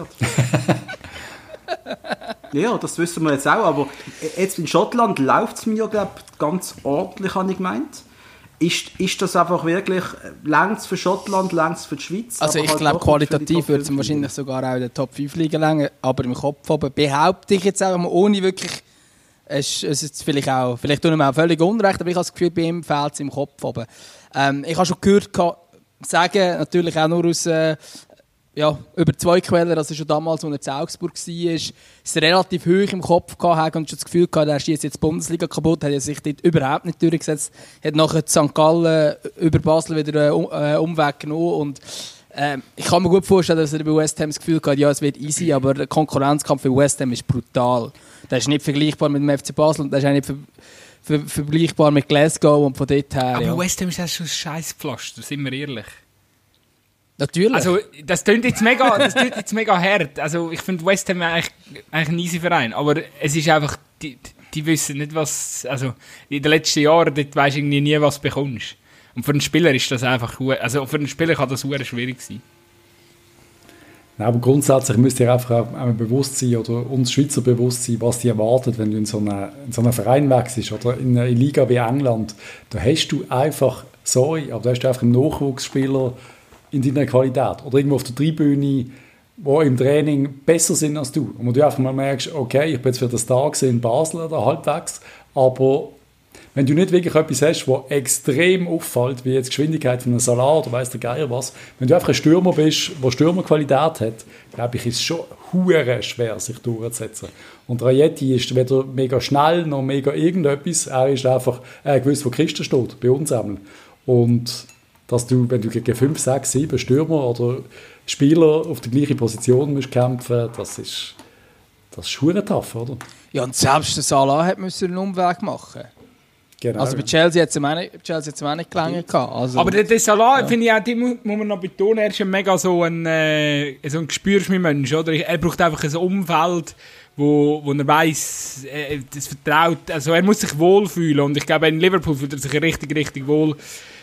Ja, das wissen wir jetzt auch, aber jetzt in Schottland läuft es mir, glaube ich, ganz ordentlich, habe ich gemeint. Ist, ist das einfach wirklich längst für Schottland, längst für die Schweiz? Also ich halt glaube, qualitativ würde es wahrscheinlich sogar auch in der Top fünf liegen länger, aber im Kopf oben behaupte ich jetzt auch mal, ohne wirklich, es, es ist vielleicht auch, vielleicht tun wir auch völlig unrecht, aber ich habe das Gefühl, bei ihm fehlt es im Kopf oben. Ähm, ich habe schon gehört, sagen, natürlich auch nur aus, äh, ja, über zwei Quellen, also schon damals, als er in Augsburg war, ist es relativ hoch im Kopf gehabt und schon das Gefühl gehabt, er schießt jetzt die Bundesliga kaputt, hat sich dort überhaupt nicht durchgesetzt, hat nachher Sankt Gallen über Basel wieder einen äh, Umweg genommen und äh, ich kann mir gut vorstellen, dass er bei West Ham das Gefühl hat, ja, es wird easy, aber der Konkurrenzkampf für West Ham ist brutal. Der ist nicht vergleichbar mit dem F C Basel und der ist auch nicht ver- ver- vergleichbar mit Glasgow und von dort her. Aber ja. West Ham ist ja schon ein Scheißpflaster, sind wir ehrlich. Natürlich. Also, das klingt jetzt mega, das klingt jetzt mega hart. Also, ich finde West Ham eigentlich, eigentlich ein easy Verein. Aber es ist einfach, die, die wissen nicht, was, also, in den letzten Jahren, dort weisst du irgendwie nie, was du bekommst. Und für einen Spieler ist das einfach, also, für einen Spieler kann das sehr schwierig sein. Ja, aber grundsätzlich müsst ihr einfach auch bewusst sein, oder uns Schweizer bewusst sein, was die erwartet, wenn du in so einen, in so einen Verein wechselst, oder in einer Liga wie England. Da hast du einfach, sorry, aber da hast du einfach einen Nachwuchsspieler in deiner Qualität oder irgendwo auf der Tribüne, die im Training besser sind als du. Und du einfach mal merkst, okay, ich bin jetzt für den Star in Basel oder halbwegs, aber wenn du nicht wirklich etwas hast, was extrem auffällt, wie jetzt die Geschwindigkeit von einem Salah oder weiss der Geier was, wenn du einfach ein Stürmer bist, der Stürmerqualität hat, glaube ich, ist es schon hure schwer, sich durchzusetzen. Und Ajeti ist weder mega schnell noch mega irgendetwas, er ist einfach, er gewusst, wo Christen steht, bei uns einmal. Und dass du, wenn du gegen fünf, sechs, sieben Stürmer oder Spieler auf der gleichen Position musst kämpfen, das ist das ist verdammt tough, oder? Ja, und selbst der Salah hat müssen einen Umweg machen. Genau. Also bei Chelsea hat es ihm auch nicht, Chelsea hat's ihm auch nicht gelangen gehabt. Also, aber der, der Salah, ja. finde ich auch, die muss, muss man noch betonen, er ist ja mega so ein, äh, so ein Gespürschmi-Mensch, oder? Er braucht einfach ein Umfeld, wo, wo er weiss, äh, das vertraut, also er muss sich wohlfühlen und ich glaube, in Liverpool fühlt er sich richtig, richtig wohl.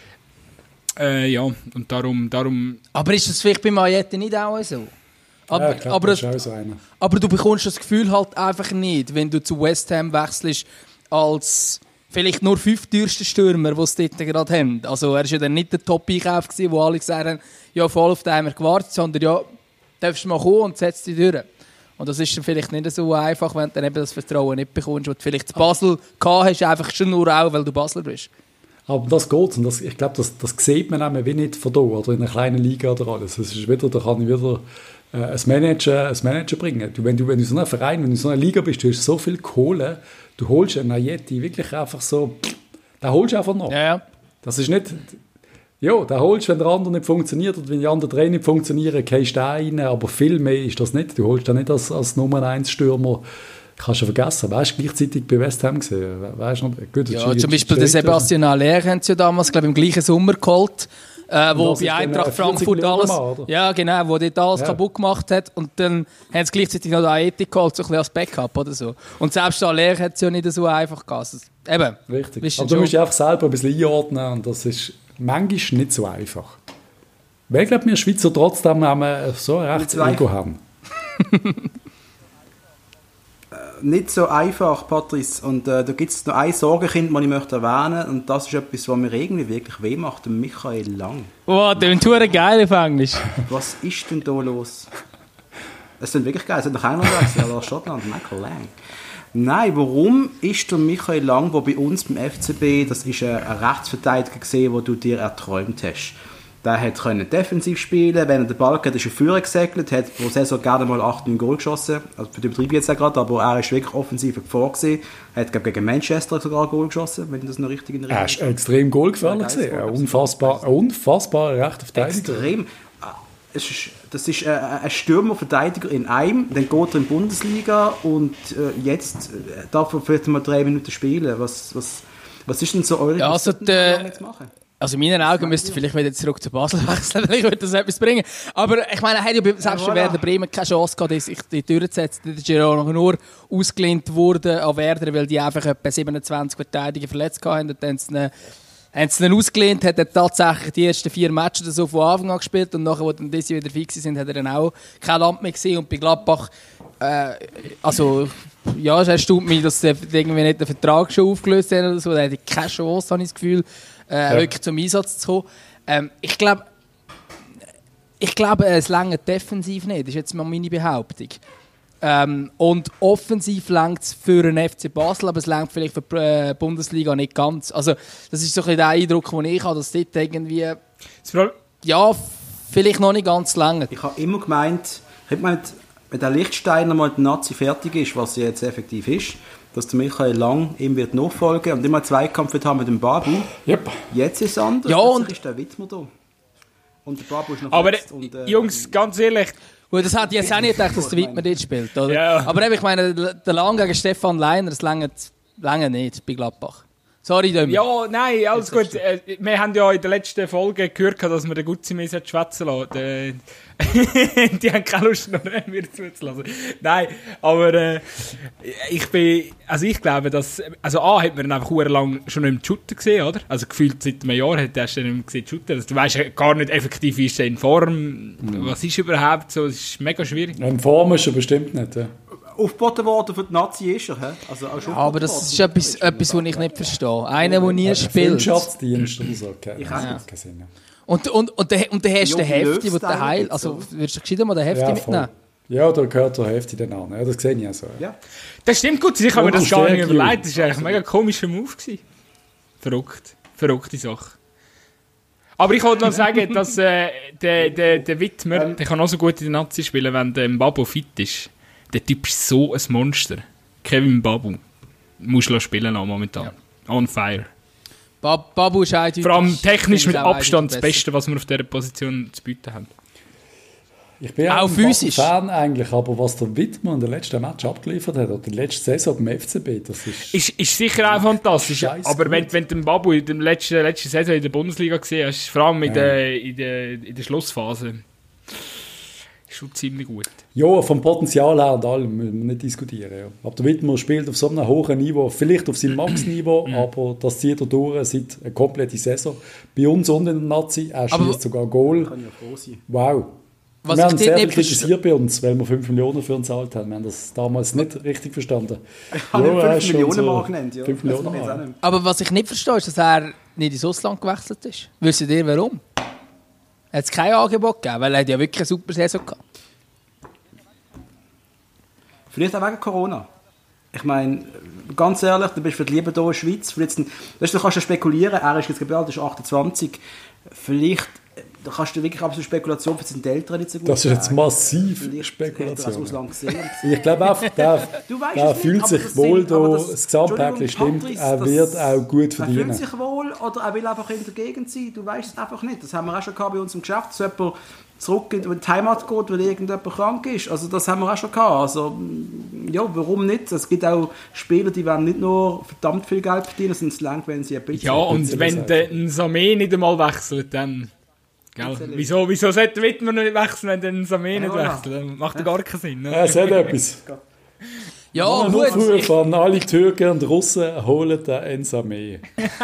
Äh, ja, und darum, darum... Aber ist das vielleicht bei Ajeti nicht auch so? Aber, ja, glaub, aber, das ist auch so einer. aber du bekommst das Gefühl halt einfach nicht, wenn du zu West Ham wechselst, als vielleicht nur fünf teuersten Stürmer, die es dort gerade haben. Also er war ja dann nicht der Top-Einkauf, wo alle gesagt haben, ja, voll auf den haben wir gewartet, sondern ja, darfst du mal kommen und setz dich durch. Und das ist dann vielleicht nicht so einfach, wenn du dann eben das Vertrauen nicht bekommst, was du vielleicht zu Basel gehabt hast, einfach schon nur auch, weil du Basler bist. Aber das geht und das, ich glaube, das, das sieht man auch wie nicht von da oder in einer kleinen Liga oder alles. Das ist wieder, da kann ich wieder äh, ein, Manager, ein Manager bringen. Du, wenn, du, wenn du in so einem Verein, wenn du in so einer Liga bist, du hast so viel Kohle, du holst einen Ajeti wirklich einfach so, den holst du einfach noch. Ja, ja. Das ist nicht, ja, den holst du, wenn der andere nicht funktioniert oder wenn die anderen drei nicht funktionieren, gehst du rein, aber viel mehr ist das nicht. Du holst den nicht als, als Nummer eins Stürmer. Kannst du vergessen. Weißt du, gleichzeitig bei West Ham gesehen? Weißt du, gut, ja, zum Beispiel den Sebastian Haller haben sie ja damals, glaube ich, im gleichen Sommer geholt, äh, wo bei Eintracht Frankfurt alles, Mal, ja genau, wo dort alles ja. kaputt gemacht hat und dann haben sie gleichzeitig noch den Ajeti geholt, so ein bisschen als Backup oder so. Und selbst Haller hat es ja nicht so einfach gehabt. Also, eben. Richtig. Aber du musst dich einfach selber ein bisschen einordnen und das ist manchmal nicht so einfach. Weil, glaube ich, wir Schweizer trotzdem haben so ein rechtes Ego haben. Nicht so einfach, Patrice. Und äh, da gibt es noch ein Sorgenkind, das ich möchte erwähnen möchte. Und das ist etwas, was mir irgendwie wirklich weh macht. Michael Lang. Oh, der ist ein geil auf Englisch. Was ist denn da los? Es ist wirklich geil. Es hat noch einer gewechselt, aber Schottland, Michael Lang. Nein, warum ist der Michael Lang, der bei uns beim F C B, das ist ein Rechtsverteidiger gesehen, den du dir erträumt hast. Der hat können defensiv spielen, wenn er den Ball hat, ist er vorher gesegelt, hat pro Saison gerne mal acht neun Goal geschossen, also für die Betriebe jetzt auch gerade, aber er ist wirklich offensiv Gefahr gewesen, hat glaub, gegen Manchester sogar ein Goal geschossen, wenn ich das noch richtig in Erinnerung habe. Er ist extrem goalgefährlich gesehen, ein unfassbar, unfassbar rechter Verteidiger. Extrem. Es ist, das ist äh, ein Stürmerverteidiger in einem, dann geht er in die Bundesliga und äh, jetzt darf er vielleicht mal drei Minuten spielen. Was, was, was ist denn so eure ja, also der, jetzt machen? Also in meinen Augen müsste vielleicht wieder zurück zu Basel wechseln, vielleicht würde das etwas bringen. Aber ich meine, er hat ja selbst ja, voilà. Werder Bremen keine Chance gehabt, sich die durchzusetzen. Der Girona nur ausgelehnt wurde an Werder, weil die einfach etwa siebenundzwanzig Verteidiger verletzt hatten. Und dann haben sie ihn ausgelehnt, hat er tatsächlich die ersten vier Matches oder so von Anfang an gespielt und nachher, als dann diese wieder fix sind, hat er dann auch kein Land mehr gesehen. Und bei Gladbach, äh, also, ja, es erstaunt mich, dass sie irgendwie nicht den Vertrag schon aufgelöst haben oder so. Da hatte ich keine Chance, habe ich das Gefühl, äh, ja. wirklich zum Einsatz zu kommen. Ähm, ich glaube, ich glaube, es reicht defensiv nicht, das ist jetzt mal meine Behauptung. Ähm, und offensiv reicht es für den F C Basel, aber es reicht vielleicht für die äh, Bundesliga nicht ganz. Also, das ist so ein bisschen der Eindruck, den ich habe, dass dort irgendwie... Ja, vielleicht noch nicht ganz lange. Ich habe immer gemeint, ich habe gemeint, wenn der Lichtsteiner mal der Nazi fertig ist, was er jetzt effektiv ist, dass der Michael Lang ihm wird nachfolgen und immer einen Zweikampf wird haben mit dem Babu. Yep. Jetzt ist es anders, ja, und ist der Wittmer da. Und der Babu ist noch aber fest. Und, äh, Jungs, ganz ehrlich... Gut, das hätte ich jetzt auch nicht gedacht, dass der Wittmer dort spielt, oder? Ja. Aber eben, ich meine, der Lang gegen Stefan Leiner, das lange nicht bei Gladbach. Sorry, Dömi. Ja, nein, alles gut. Äh, wir haben ja in der letzten Folge gehört, dass wir den Gutzi mehr schwätzen lassen. Die haben keine Lust, noch mehr zuzulassen. Nein, aber äh, ich bin, also ich glaube, dass, also A, hat man ihn einfach lang schon nicht mehr shooten gesehen, oder? Also gefühlt seit einem Jahr hat er schon nicht mehr gesehen shooten. Also, du weißt ja gar nicht effektiv, wie ist er in Form, mhm. was ist überhaupt so, es ist mega schwierig. In Form ist er bestimmt nicht, ja. Aufgeboten worden für die Nazi ist er, also auch schon. Aber das ist etwas, etwas, was ich nicht verstehe. Einer, der nie spielt. Freundschaftsdienst oder so, okay. Ich ja. ja. Keinen Sinn. Und, und, und, der, und der hast den Hefti, wo der Heil, also würdest du gescheiter mal den Hefti ja, mitnehmen? Ja, da gehört der Hefti dann an. Ja, das sehe ich auch so. Ja. Das stimmt gut, ich habe mir das gar nicht überlegt. Das war eigentlich ein mega komischer Move gewesen. Verrückt. Verrückte Sache. Aber ich wollte noch sagen, dass äh, der, der, der Wittmer, der kann auch so gut in der Nazi spielen, wenn der Babu fit ist. Der Typ ist so ein Monster. Kevin Babu. Musst du spielen lassen momentan. Ja. On fire. Bab- Babu ist eindeutig... Vor allem technisch mit Abstand das Beste, was wir auf dieser Position zu bieten haben. Ich bin auch physisch Fan eigentlich, aber was der Wittmann in der letzten Match abgeliefert hat, oder die letzte Saison beim F C B, das ist... Ist, ist sicher auch fantastisch, Scheiß aber gut. wenn, wenn du den Babu in der letzten, letzten Saison in der Bundesliga gesehen hast, vor allem in, ja. der, in, der, in der Schlussphase, ist schon ziemlich gut. Ja, vom Potenzial her und allem müssen wir nicht diskutieren. Ja. Aber der Wittmann spielt auf so einem hohen Niveau, vielleicht auf seinem Max-Niveau, mhm. aber das zieht er durch seit einer kompletten Saison. Bei uns und in der Nazi, er schießt sogar Goal. Kann ja froh sein. Wow. Was wir haben sehr viel nicht kritisiert bei uns, weil wir fünf Millionen für uns gezahlt haben. Wir haben das damals nicht richtig verstanden. Ich habe ja, fünf Millionen so Mark genannt. Ja. fünf Millionen Mark. Aber was ich nicht verstehe, ist, dass er nicht ins Ausland gewechselt ist. Wisst ihr warum? Hat es kein Angebot gegeben, weil er hat ja wirklich eine super Saison gehabt. Vielleicht auch wegen Corona. Ich meine, ganz ehrlich, du bist für die Liebe hier in der Schweiz. Vielleicht, weißt, du kannst ja spekulieren, er ist jetzt gebildet, ist achtundzwanzig. Vielleicht da kannst du wirklich absolut Spekulation für seine Eltern nicht so gut. Das ist jetzt massiv Vielleicht Spekulation. Gesehen, ich glaube auch, der, der fühlt sich wohl, da, das, das Gesamtpäckchen stimmt, Patrice, er wird das, auch gut verdienen. Er fühlt sich wohl oder er will einfach in der Gegend sein, du weißt es einfach nicht. Das haben wir auch schon gehabt bei uns im Geschäft, dass jemand zurück in die Heimat geht, weil irgendjemand krank ist. Also das haben wir auch schon gehabt. Also ja, warum nicht? Es gibt auch Spieler, die wollen nicht nur verdammt viel Geld verdienen, sondern es langt, wenn sie ein bisschen... Ja, und wenn der Samé nicht einmal wechselt, dann... Wieso, wieso sollte Wittmer nicht wechseln, wenn der Samé ja, nicht wechselt? Das macht ja gar keinen Sinn. Ne? Ja, es hat etwas. Ja, nur früher von alle Türken und Russen holen den Samé.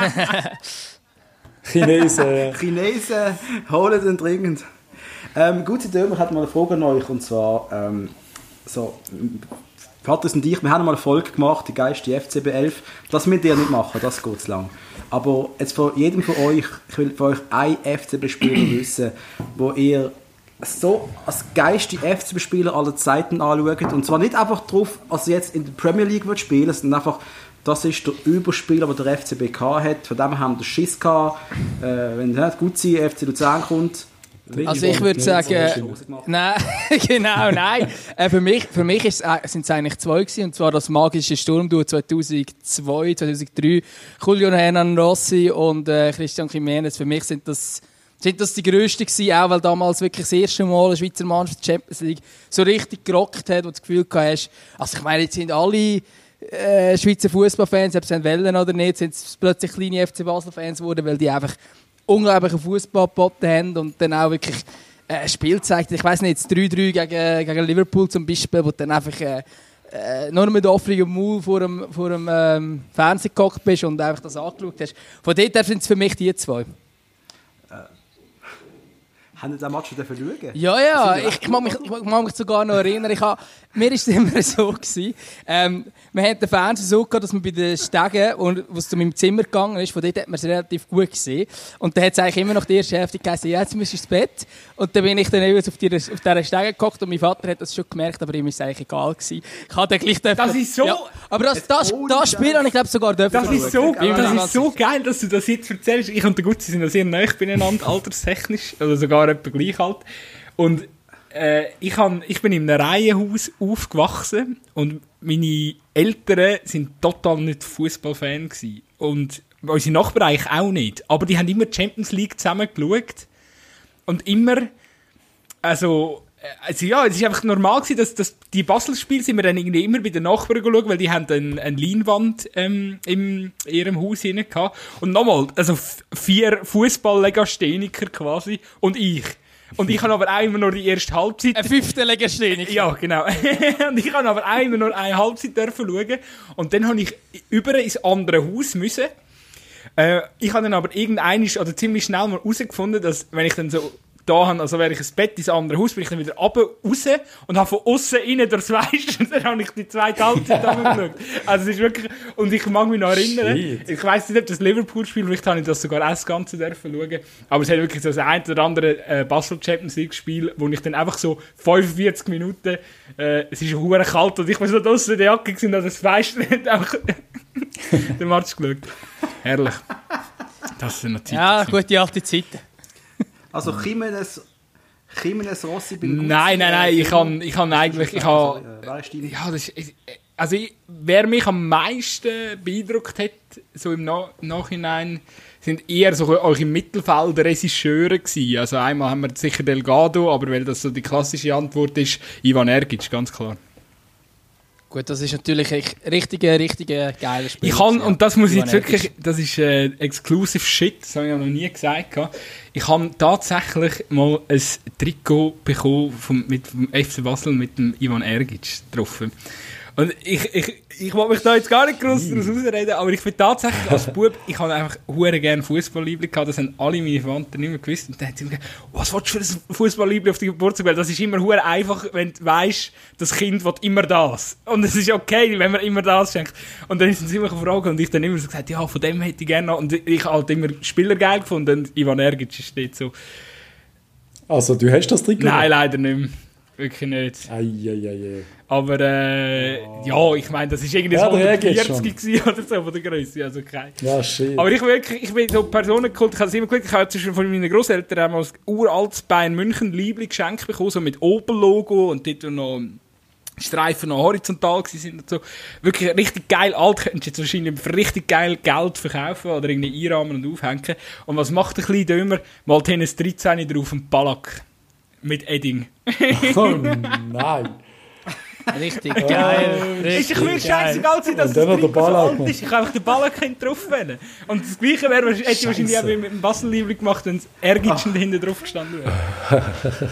Chinesen. Chinesen holen den dringend. Ähm, Gutzi Dömer hat mal eine Frage an euch, und zwar ähm, so, Patrice und ich, wir haben mal eine Folge gemacht, die Geist, die F C B elf, das müsst ihr nicht machen, das geht zu lang. Aber jetzt von jedem von euch, ich will von euch einen F C B-Spieler wissen, wo ihr so als geilste F C B-Spieler aller Zeiten anschaut, und zwar nicht einfach drauf, als er jetzt in der Premier League wird spielen, sondern einfach, das ist der Überspieler, den der F C B hat, von dem haben wir Schiss gehabt, äh, wenn der Gutzi F C Luzern kommt. Also ich würde sagen, nein, genau, nein. Äh, für mich, für mich ist, äh, sind es eigentlich zwei gewesen, und zwar das magische Sturmduo zweitausendzwei, zweitausenddrei, Julian Hernan Rossi und äh, Christian Jiménez. Für mich sind das, sind das die grössten gewesen, auch weil damals wirklich das erste Mal eine Schweizer Mannschaft Champions League so richtig gerockt hat, wo du das Gefühl gehabt hast, also ich meine, jetzt sind alle äh, Schweizer Fußballfans, ob sie wollen oder nicht, sind plötzlich kleine F C Basel-Fans geworden, weil die einfach unglaublichen Fußball geboten haben und dann auch wirklich äh, ein Spiel zeigt. Ich weiss nicht, drei drei gegen, gegen Liverpool zum Beispiel, wo dann einfach äh, äh, nur mit offenem Maul vor dem, vor dem ähm, Fernseher gehockt bist und einfach das angeschaut hast. Von dort her sind es für mich die zwei. Äh, haben Sie den Match schon schauen? Ja, ja, ich, ich, mag mich, ich mag mich sogar noch erinnern. Ich hab, mir war es immer so gewesen. Ähm, wir hatten den Fernseher so gehabt, dass man bei den Stegen, und was zu meinem Zimmer gegangen ist, von dort hat man es relativ gut gesehen. Und dann hat es eigentlich immer noch die erste Hälfte geheißen, ja, jetzt musst du ins Bett. Und dann bin ich dann eben auf, die, auf dieser Stege gehockt und mein Vater hat das schon gemerkt, aber ihm ist es eigentlich egal gewesen. Ich hatte gleich dürfen, das ist so... Ja, aber das, das, das, das Spiel habe ich glaube sogar dürfen. Das ist so, das ist so geil, dass du das jetzt erzählst. Ich und der Gutzi sind ja sehr nahe beieinander, alterstechnisch, oder sogar etwa gleich alt. Und äh, ich, han, ich bin in einem Reihenhaus aufgewachsen und meine Eltern sind total nicht Fußballfan gewesen. Und unsere Nachbarn eigentlich auch nicht. Aber die haben immer die Champions League zusammen geschaut. Und immer, also, also ja, es war einfach normal gewesen, dass, dass die Basel-Spiele sind wir dann irgendwie immer bei den Nachbarn geschaut, weil die haben eine, eine Leinwand ähm, in ihrem Haus hinein gehabt. Und nochmal, also vier Fußball-Legastheniker quasi und ich. Und ich habe aber auch immer nur die erste Halbzeit... Ein fünfter Legastheniker. Ja, genau. Und ich habe aber auch immer nur eine Halbzeit dürfen schauen. Und dann habe ich über ins andere Haus müssen. Äh, ich habe dann aber irgendwann oder ziemlich schnell mal herausgefunden, dass wenn ich dann so da habe, also wäre ich ins Bett ins andere Haus, bin ich dann wieder runter, raus und habe von außen rein durchs Weiss und dann habe ich die zweite Halbzeit angeschaut. Also es ist wirklich, und ich mag mich noch erinnern, Shit. Ich weiss nicht, ob das Liverpool-Spiel, vielleicht habe ich das sogar auch das Ganze dürfen schauen, aber es hat wirklich so das ein oder andere äh, Basel Champions League-Spiel, wo ich dann einfach so fünfundvierzig Minuten, äh, es ist schon kalt und ich war so draussen in der Jacke gewesen, und das Weiss nicht einfach den Match geschaut. Herrlich. Das sind noch Zeiten. Ja, gute alte Zeiten. Also Jimenez, Jimenez Rossi bei Nein, nein, nein, ich kann, ich kann eigentlich, ich habe, ja, das ist, also ich, wer mich am meisten beeindruckt hat, so im Na- Nachhinein, sind eher so eure Mittelfelder-Regisseure gewesen. Also einmal haben wir sicher Delgado, aber weil das so die klassische Antwort ist, Ivan Ergic, ganz klar. Gut, das ist natürlich ein richtiger, richtiger geiler Spiel. Ich kann, und das muss ich jetzt wirklich, das ist äh, exclusive Shit, das habe ich noch nie gesagt. Ich habe tatsächlich mal ein Trikot bekommen vom, mit dem F C Basel mit dem Ivan Ergic getroffen. Und ich, ich, ich will mich da jetzt gar nicht groß daraus ausreden, aber ich bin tatsächlich als Bub, ich habe einfach hure gerne Fußballliebling gehabt, das haben alle meine Verwandten nicht mehr gewusst. Und dann haben sie mir gesagt, was willst du für ein Fußballliebling auf die Geburtstag? Weil das ist immer hure einfach, wenn du weisst, das Kind will immer das. Und es ist okay, wenn man immer das schenkt. Und dann sind sie immer gefragt und ich dann immer so gesagt, ja, von dem hätte ich gerne noch. Und ich habe halt immer Spieler geil gefunden und Ivan Ergic ist nicht so. Also, du hast das Trikot? Nein, leider nicht mehr. Wirklich nicht. Ei, ei, ei, ei. Aber äh, oh. ja, ich meine, das war irgendwie ja, so hundertvierzig oder so von der Größe. Also kein. Ja, shit. Aber ich, wirklich, ich bin so Personenkult, ich habe es immer gut, ich habe zwischen von meinen Grosseltern einmal ein uraltes Bayern München Liebling geschenkt bekommen, so mit Opel-Logo und dort noch Streifen noch horizontal sind und so. Wirklich richtig geil alt, könntest du jetzt wahrscheinlich für richtig geil Geld verkaufen oder irgendwie einrahmen und aufhängen. Und was macht ein kleiner Dömer? Mal Tennis dreizehn drauf und Ballack. Mit Edding. Oh nein. Richtig geil. Oh, richtig ist mir scheißegal, dass das der so Ballack alt ist. Ich kann einfach den Ballack drauf wählen. Und das Gleiche wäre, hätte ich wahrscheinlich auch mit dem Basel-Liebling gemacht, wenn es Ergic hinten drauf gestanden wäre.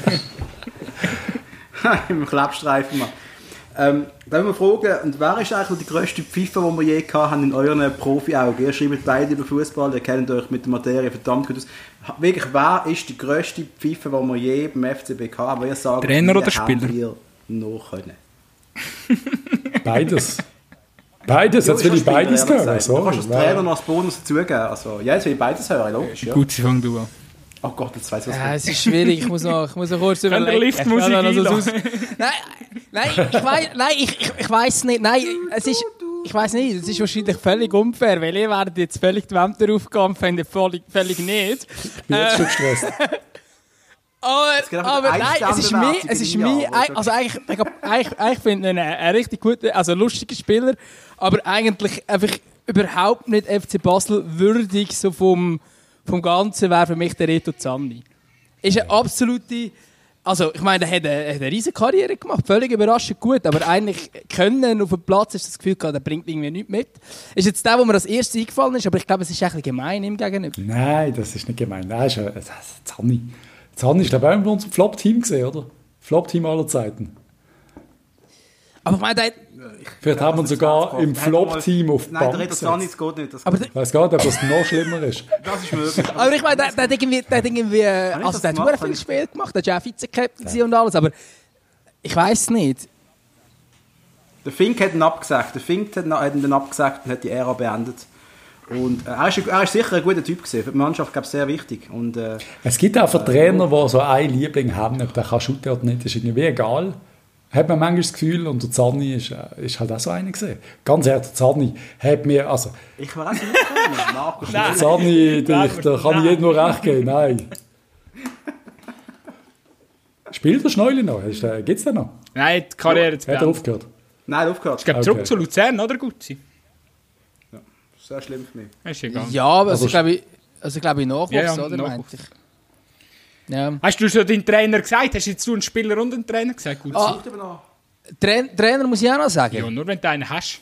Im Klebstreifen mal. Ähm, da wollen wir fragen, und wer ist eigentlich die grösste Pfeife, die wir je gehabt haben in euren Profi-Augen? Ihr schreibt beide über Fußball, ihr kennt euch mit der Materie verdammt gut aus. Wirklich, wer ist die grösste Pfeife, die wir je beim F C B gehabt haben? Wo ihr sagt, Trainer oder Spieler? Wir noch können. Beides. Beides, Ja, jetzt will ich Spieler, beides hören. So, du kannst als Trainer noch als Bonus dazugeben. Also, ja, jetzt will ich beides hören, logisch. Ja. Gut, sie fangen du an. Oh Gott, jetzt weiss ich was. Ja, es ist schwierig, ich muss noch, ich muss noch kurz Kann der überlegen. Liftmusik Ja, also einlassen? Nein, nein, ich weiß, nein, ich, ich, ich weiss nicht. Nein, es ist, ich weiss nicht. Es ist wahrscheinlich völlig unfair, weil ihr werdet jetzt völlig die Wände aufgehen, findet völlig, völlig nicht. Ich bin jetzt schon gestresst. Aber, aber nein, es ist mir, es ist mir, also eigentlich, ich, eigentlich, eigentlich finde ich ihn ein richtig guter, also lustiger Spieler, aber eigentlich einfach überhaupt nicht F C Basel würdig so vom vom Ganzen wäre für mich der Reto Zanni. Ist eine absolute, also ich meine, er hat eine, eine riesige Karriere gemacht, völlig überraschend gut, aber eigentlich können auf dem Platz ist das Gefühl gehabt, er bringt irgendwie nichts mit. Ist jetzt der, wo mir als erstes eingefallen ist, aber ich glaube, es ist ein bisschen gemein ihm gegenüber. Nein, das ist nicht gemein. Nein, ist, das, Zanni. Zanni ist, glaube ich, auch in unserem Flop-Team gesehen, oder? Flop-Team aller Zeiten. Aber ich meine, der, vielleicht haben wir ihn sogar im Flop-Team auf die Nein, Bank der Zanni, das geht nicht. Das aber geht. Ich weiss gar nicht, ob das noch schlimmer ist. Das ist möglich. aber ich meine, der, der hat irgendwie, der hat irgendwie äh, ich also das der hat gemacht? sehr viel Spiel gemacht, der war auch Vize-Captain ja. und alles, aber ich weiss nicht. Der Fink hat ihn abgesagt. Der Fink hat ihn dann abgesagt und hat die Ära beendet. Und äh, er, ist, er ist sicher ein guter Typ gewesen. Für die Mannschaft, glaube ich, sehr wichtig. Und, äh, es gibt auch für Trainer, die so einen Liebling haben, ob der kann shooten oder nicht, ist irgendwie egal. Hat man manchmal das Gefühl, und der Zanni ist, ist halt auch so einer gesehen. Ganz ehrlich, der Zanni hat mir, also... Ich war auch nicht gekommen, Markus. Der Zanni, da kann ich jedem nur recht geben, nein. Spielt der Schneuli noch? Gibt es den noch? Nein, die Karriere zu Hat er aufgehört? Nein, er hat aufgehört. Ich glaube, Okay. zurück zu Luzern, oder Gutzi? Ja, sehr schlimm für mich. Ist egal. Ja, aber also, Also, ich glaube ich, also, glaube ich Nachwuchs, Ja, ja, oder? Nachwuchs. Meinte ich. Ja. Hast du schon deinen Trainer gesagt? Hast jetzt du einen Spieler und einen Trainer gesagt? Gutzi? Ah. Sucht aber noch. Train, Trainer muss ich auch noch sagen. Ja, nur wenn du einen hast.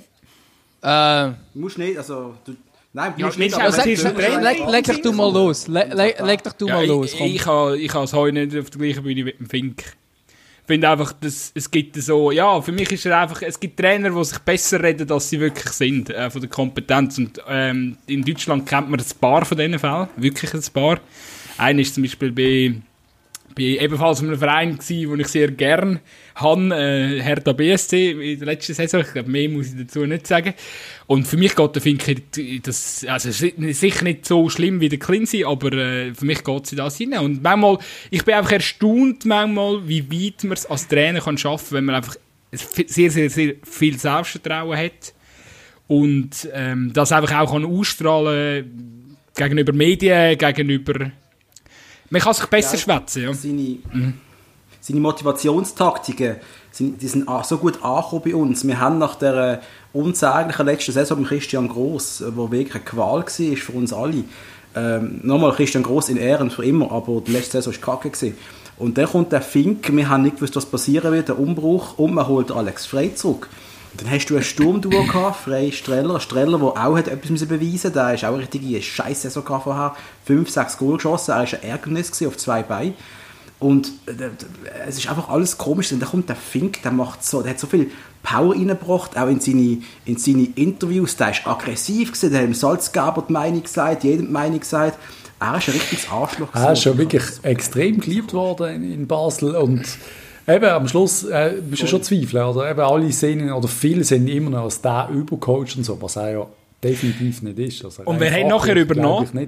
Äh, Du musst nicht, also... Du, nein, du Ja, musst nicht nicht... aber aber sag- du- sag- du- sag- leg, leg dich du mal los. Le, le, leg dich du Ja, mal los. ich Komm. ich habe ich es heute nicht auf der gleichen Bühne mit dem Fink. Ich finde einfach, dass es gibt so, ja, für mich ist er einfach, es gibt Trainer, die sich besser reden, als sie wirklich sind, äh, von der Kompetenz. Und ähm, in Deutschland kennt man ein paar von diesen Fällen, wirklich ein paar. Einer ist zum Beispiel bei, bei ebenfalls einem Verein gewesen, den ich sehr gern habe, äh, Hertha B S C in der letzten Saison. Ich glaube, mehr muss ich dazu nicht sagen. Und für mich geht der Fink, das, also es ist sicher nicht so schlimm wie der Cleansey, aber äh, für mich geht es in das hinein. Und manchmal, ich bin einfach erstaunt manchmal, wie weit man es als Trainer kann schaffen kann, wenn man einfach sehr, sehr, sehr viel Selbstvertrauen hat und ähm, das einfach auch kann ausstrahlen gegenüber Medien, gegenüber... Man kann sich besser Ja, schwätzen, ja. Seine, seine Motivationstaktiken sind, die sind so gut angekommen bei uns. Wir haben nach der unsäglichen letzten Saison mit Christian Gross, wo wirklich eine Qual war für uns alle. Ähm, nochmal Christian Gross in Ehren für immer, aber die letzte Saison war kacke gewesen. Und dann kommt der Fink, wir haben nicht gewusst, was passieren wird, der Umbruch, und man holt Alex Frey zurück. Und dann hast du einen Sturmduo gehabt, Frey, Streller, Streller, der auch hat etwas beweisen musste, der ist auch eine richtige Scheiß-Saison gehabt vorher, fünf, sechs Goal geschossen, er war ein Ärgernis gewesen, auf zwei Beine. Und äh, es ist einfach alles komisch. Und dann kommt der Fink, der, macht so, der hat so viel Power reingebracht, auch in seine, in seine Interviews. Der ist aggressiv gewesen, der hat dem Salzgeber die Meinung gesagt, jedem die Meinung gesagt. Er ist ein richtiges Arschloch. Er ist schon wirklich extrem geliebt worden in, in Basel. Und eben am Schluss äh, bist du schon zweifeln. Oder? Eben alle sehen, oder viele sehen immer noch als der Übercoach und so, was er ja definitiv nicht ist. Also Und wer hat nachher übernommen?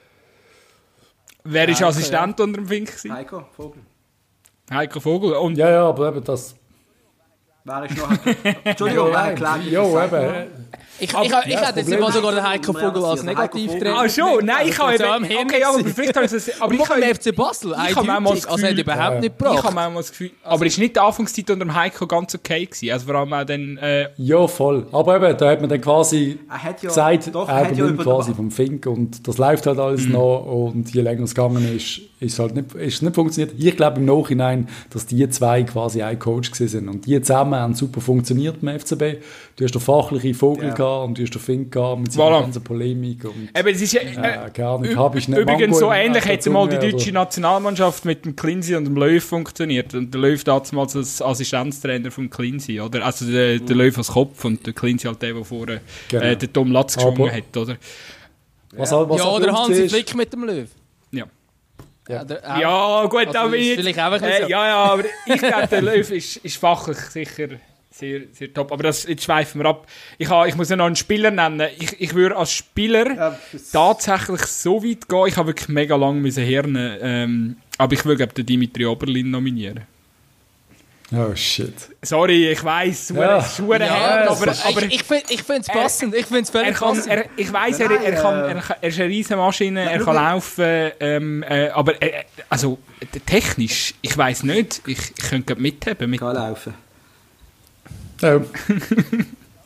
Wer war Assistent ja. unter dem Fink? Heiko Vogel. Heiko Vogel. Und ja, ja, aber eben das... Wer ist noch... Entschuldigung, wer hat geklagt? Ja, eben. Ich, ich, ich, ich ja, hätte jetzt immer sogar den Heiko Vogel als Negativtrainer. Ah, schon? Nein, ich habe eben... Okay, aber vielleicht habe ich das... Aber ich habe im F C Basel, ich habe manchmal das also hat überhaupt ja. nicht gebracht. Ich habe manchmal das Gefühl... Aber ist nicht die Anfangszeit unter dem Heiko ganz okay gewesen? Also vor allem auch dann... Äh, ja, voll. Aber eben, da hat man dann quasi er hat ja, gesagt, doch, er er hat ja übernimmt quasi vom Fink und das läuft halt alles Mhm. noch und je länger es gegangen ist, ist es halt nicht, ist es nicht funktioniert. Ich glaube im Nachhinein, dass die zwei quasi ein Coach gewesen sind und die zusammen haben super funktioniert im F C B. Du hast den fachlichen Vogel Ja. gehabt und du hast den Fink gehabt mit seiner Voilà. ganzen Polemik und eben, es ist ja... äh, Äh, keine Ahnung, habe ich nicht Übrigens, so Mango in ähnlich der hat mal die Zunge, deutsche oder? Nationalmannschaft mit dem Cleansey und dem Löw funktioniert. Und der Löw damals als Assistenztrainer vom Cleansey, oder? Also der, der Löw als Kopf und der Cleansey halt der, der vorher Genau. äh, den Tom Latz geschwungen Aber- hat, oder? Was halt, was Ja, halt oder lustig Hansi ist- Flick mit dem Löw. Ja. Ja, der, auch- Ja, gut, also aber ist ich, vielleicht auch ein bisschen äh, so. ja, ja, aber ich glaube, der Löw ist, ist fachlich sicher sehr, sehr top. Aber das, jetzt schweifen wir ab. Ich, ha, ich muss ja noch einen Spieler nennen. Ich, ich würde als Spieler Ja, das- tatsächlich so weit gehen. Ich habe wirklich mega lange müssen hirnen. Ähm, aber ich würde den Dimitri Oberlin nominieren. Oh shit. Sorry, ich weiss, Ja. es ist verdammt Ja, hart, das- aber, ich, aber ich finde ich es Er- passend. Ich finde es er völlig kann, passend. er, ich weiss, er, Nein, er, kann, äh, er, kann, er ist eine riesen Maschine, er Nein, kann schau. laufen, ähm, äh, aber äh, also technisch, ich weiss nicht, ich, ich könnte gerade mitheben. Mit, Kann laufen. Ja.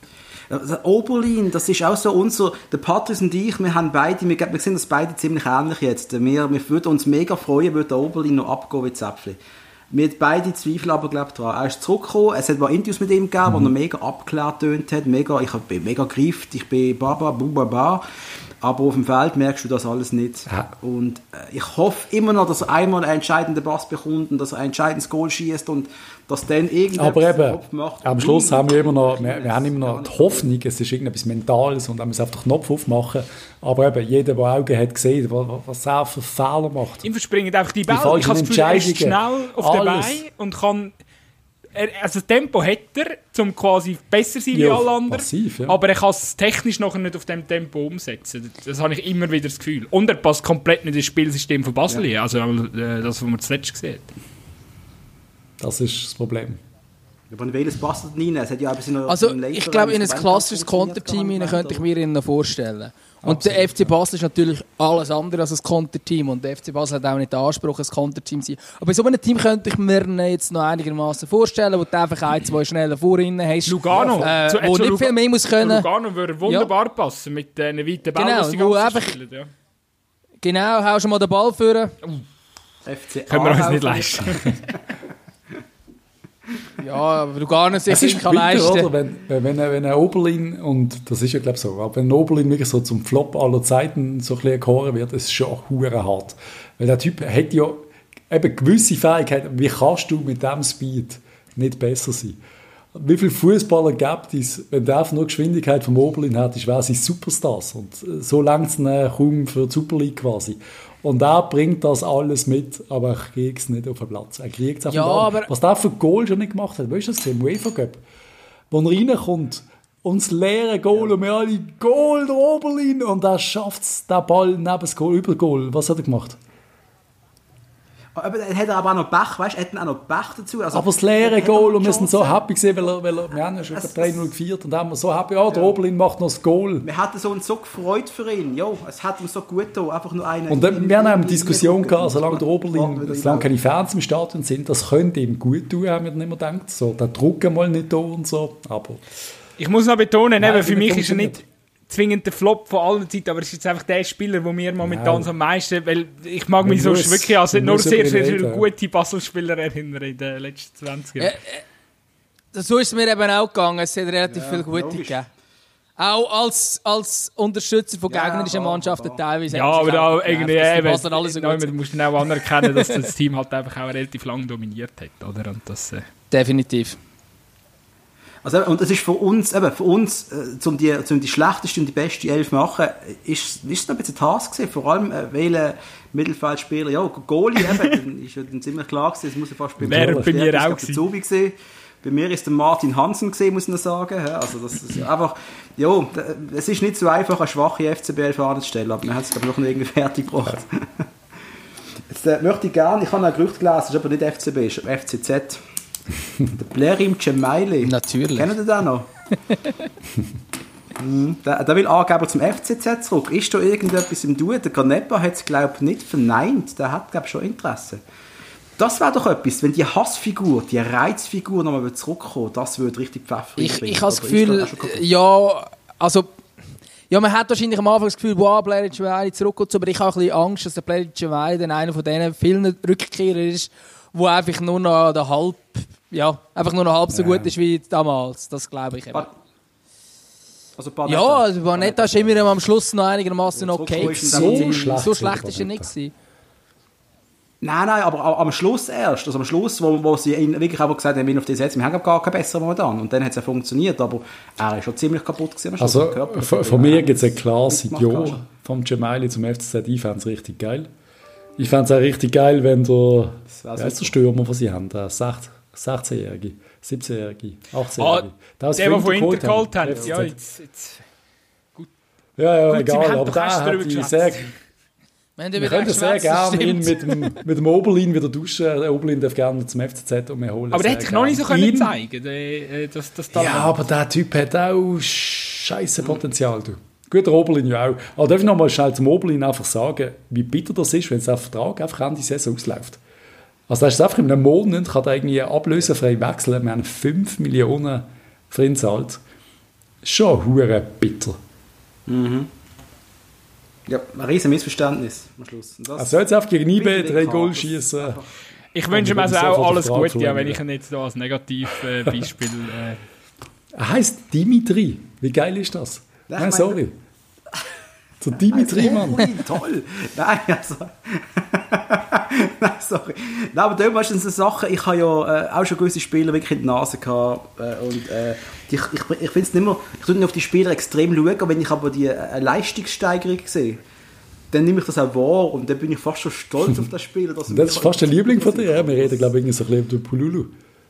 Also Oberlin, das ist auch so unser, der Patrice und ich, wir haben beide, wir, wir sehen das beide ziemlich ähnlich jetzt. Wir, wir würden uns mega freuen, würde der Oberlin noch abgehen wie Zäpfli. Wir haben beide Zweifel aber, glaube ich, daran. Er ist zurückgekommen, es hat mal Interviews mit ihm gegeben, mhm. wo er mega abgeklärt tönt hat, mega, ich bin mega gegriffen, ich bin baba, bubaba. Aber auf dem Feld merkst du das alles nicht. Ja. Und äh, ich hoffe immer noch, dass er einmal einen entscheidenden Pass bekommt und dass er ein entscheidendes Goal schießt und dass dann irgendetwas im Kopf macht. Am Schluss haben wir immer noch, wir, wir haben immer noch die Hoffnung, es ist irgendetwas Mentales und er muss einfach den Knopf aufmachen. Aber eben, jeder, der Augen hat, gesehen, was, was er für Fehler macht. Ihm verspringen einfach die Bälle. Ich habe das Gefühl, er ist schnell auf den Beinen und kann... Also Tempo hat er, um quasi besser zu sein ja, wie alle anderen. Massiv, ja. Aber er kann es technisch nachher nicht auf diesem Tempo umsetzen. Das habe ich immer wieder das Gefühl. Und er passt komplett nicht ins Spielsystem von Basel. Ja. Also äh, das, was man zuletzt gesehen hat. Das ist das Problem. Aber in welches passt das nicht? Es hat ja ein bisschen also ich glaube, in ein klassisches Konterteam könnte ich mir ihn vorstellen. Und Absolut, der F C Basel ist natürlich alles andere als ein Konterteam. Und der F C Basel hat auch nicht den Anspruch, ein Konterteam zu sein. Aber bei so einem Team könnte ich mir jetzt noch einigermaßen vorstellen, wo du einfach ein, zwei schnelle Vorrinnen hast. Lugano. Äh, zu, wo nicht Lug- viel mehr muss können. Lugano würde wunderbar ja. passen mit diesen weiten Bällen, genau, die einfach spielen. Ja. Genau, haust du mal den Ball führen. Uh. F C A können wir uns nicht leisten. Ja, aber Lugano sich nicht kann leisten. Oder? Wenn, wenn, wenn ein Oberlin, und das ist ja glaube ich so, aber wenn ein Oberlin wirklich so zum Flop aller Zeiten so ein bisschen gehoren wird, ist es schon hure hart. Weil der Typ hat ja eben gewisse Fähigkeiten. Wie kannst du mit diesem Speed nicht besser sein? Wie viele Fußballer gibt es, wenn der einfach nur Geschwindigkeit vom Oberlin hat, wäre sie Superstars. Und so langt es kaum für die Super League quasi. Und er bringt das alles mit, aber er kriegt es nicht auf den Platz. Er kriegt es auf ja, den aber was der für Goal schon nicht gemacht hat, weißt du das im UEFA Cup? Wo er reinkommt und das leere Goal ja. und wir alle Goal der Oberlin und er schafft es, den Ball neben das Goal, über Goal. Was hat er gemacht? Aber hat er aber auch noch Pech, weißt du, hat er auch noch Pech dazu. Also, aber das leere Goal und wir sind so happy gewesen, weil, er, weil er, wir haben ja schon drei null geführt und haben wir so happy, ja, der ja. Oberlin macht noch das Goal. Wir hatten so, so gefreut für ihn, ja, es hat ihm so gut getan, einfach nur einen... Und dann, wir haben eine Diskussion gehabt, solange der Oberlin, solange keine Fans im Stadion sind, das könnte ihm gut tun, haben wir dann immer gedacht, so, der Druck einmal nicht da und so, aber... Ich muss noch betonen, Nein, eben, für mich ist er nicht... zwingend der Flop von allen Zeiten, aber es ist jetzt einfach der Spieler, der mir momentan so am meisten, weil ich mag mich so muss, wirklich also nur sehr, sehr viele gute Basel-Spieler erinnern in den letzten zwanzig Jahren. Äh, äh, so ist es mir eben auch gegangen, es hat relativ ja, viele gute gegeben. Auch als, als Unterstützer von ja, gegnerischen Mannschaften teilweise. Ja, aber da irgendwie, ja, eben, alles so gut. Man muss dann auch anerkennen, dass das Team halt einfach auch relativ lang dominiert hat, oder? Und das, äh definitiv. Also, und es ist für uns, eben, für uns äh, um, die, um die schlechteste und die beste Elf zu machen, ist, ist es noch ein bisschen Task gewesen. Vor allem, äh, welche Mittelfeldspieler, ja, Goalie eben, ist ja dann ziemlich klar gewesen, es muss ja fast bei, Wäre bei mir auch gewesen. Bei mir ist der Martin Hansen gewesen, muss ich noch sagen. Also, das ist einfach, ja, es ist nicht so einfach, eine schwache F C B elf anzustellen, aber man hat es, glaube ich, noch irgendwie fertig gebracht. Jetzt äh, möchte ich gerne, ich habe ein Gerücht gelesen, es ist aber nicht F C B, es ist F C Z. Der Blerim Cemaili. Natürlich. Kennen Sie den noch? mm, der, der will angeblich zum F C Z zurück. Ist da irgendetwas im Tun? Der Canepa hat es, glaube ich, nicht verneint. Der hat, glaube ich, schon Interesse. Das wäre doch etwas, wenn die Hassfigur, die Reizfigur nochmal zurückkommt, das würde richtig pfeffrig Ich, ich habe das Gefühl, ja, also... Ja, man hat wahrscheinlich am Anfang das Gefühl, wow, Blerim Cemaili zurückkommt, aber ich habe ein bisschen Angst, dass der Blerim Cemaili dann einer von diesen vielen Rückkehrern ist, wo einfach nur noch der halb, ja, einfach nur noch halb so gut ist wie damals. Das glaube ich eben. Also ja, also Banetta ist immer am Schluss noch einigermaßen okay. So schlecht, so schlecht ist er nicht gewesen. Nein, nein, aber am Schluss erst. Also am Schluss, wo, wo sie ihn wirklich aber gesagt haben, wir auf die setzen, wir haben gar keinen besseren momentan. Und dann hat es ja funktioniert, aber er ist schon ziemlich kaputt gewesen. Also von, von mir gibt es ein klares Ja vom Cemaili zum F C Z. Ich fände es richtig geil. Ich fände es auch richtig geil, wenn der, wer ist der Stürmer, den sie haben, der sechzehnjährige, siebzehnjährige, achtzehnjährige. Ah, der, der von Inter geholt hat. Ja, jetzt, jetzt. Gut. Ja, ja, gut, egal, aber der hat die sehr... Wir, wir können sehr gerne ihn mit dem, mit dem Oberlin wieder duschen. Der Oberlin darf gerne zum F C Z und wir holen. Aber der hätte ich noch nicht so können zeigen können. Das, das ja, aber der Typ hat auch scheisse Potenzial. Du. Gut, der Oberlin ja auch. Aber darf ich noch mal schnell zum Oberlin einfach sagen, wie bitter das ist, wenn der Vertrag einfach Ende Saison ausläuft. Also da ist es einfach in einem Monat, kann er irgendwie ablösefrei wechseln. Wir haben fünf Millionen für ihn gezahlt. schon hure bitter. Mhm. Ja, ein riesen Missverständnis am Schluss. Und das Er soll jetzt einfach gegen I B drei Chaos. Goal schießen. Ich wünsche ihm also so auch von alles der Gute, Frage ja, wenn verlieren. ich ihn jetzt hier als Negativbeispiel... Äh, Er heisst Dimitri. Wie geil ist das? Ja, Nein, ich meine- sorry. Der Dimitri, Mann. Ui, toll. Nein, also. Nein, sorry. Nein, aber da ist eine Sache, ich habe ja äh, auch schon gewisse Spieler wirklich in die Nase gehabt. Äh, und äh, ich, ich, ich finde es nicht mehr, ich tue nicht auf die Spieler extrem schauen, wenn ich aber die äh, Leistungssteigerung sehe, dann nehme ich das auch wahr und dann bin ich fast schon stolz auf das Spieler. Dass Das ist fast der Liebling von dir. Ja? Wir reden, glaube ich, irgendwie so ein bisschen über Pululu.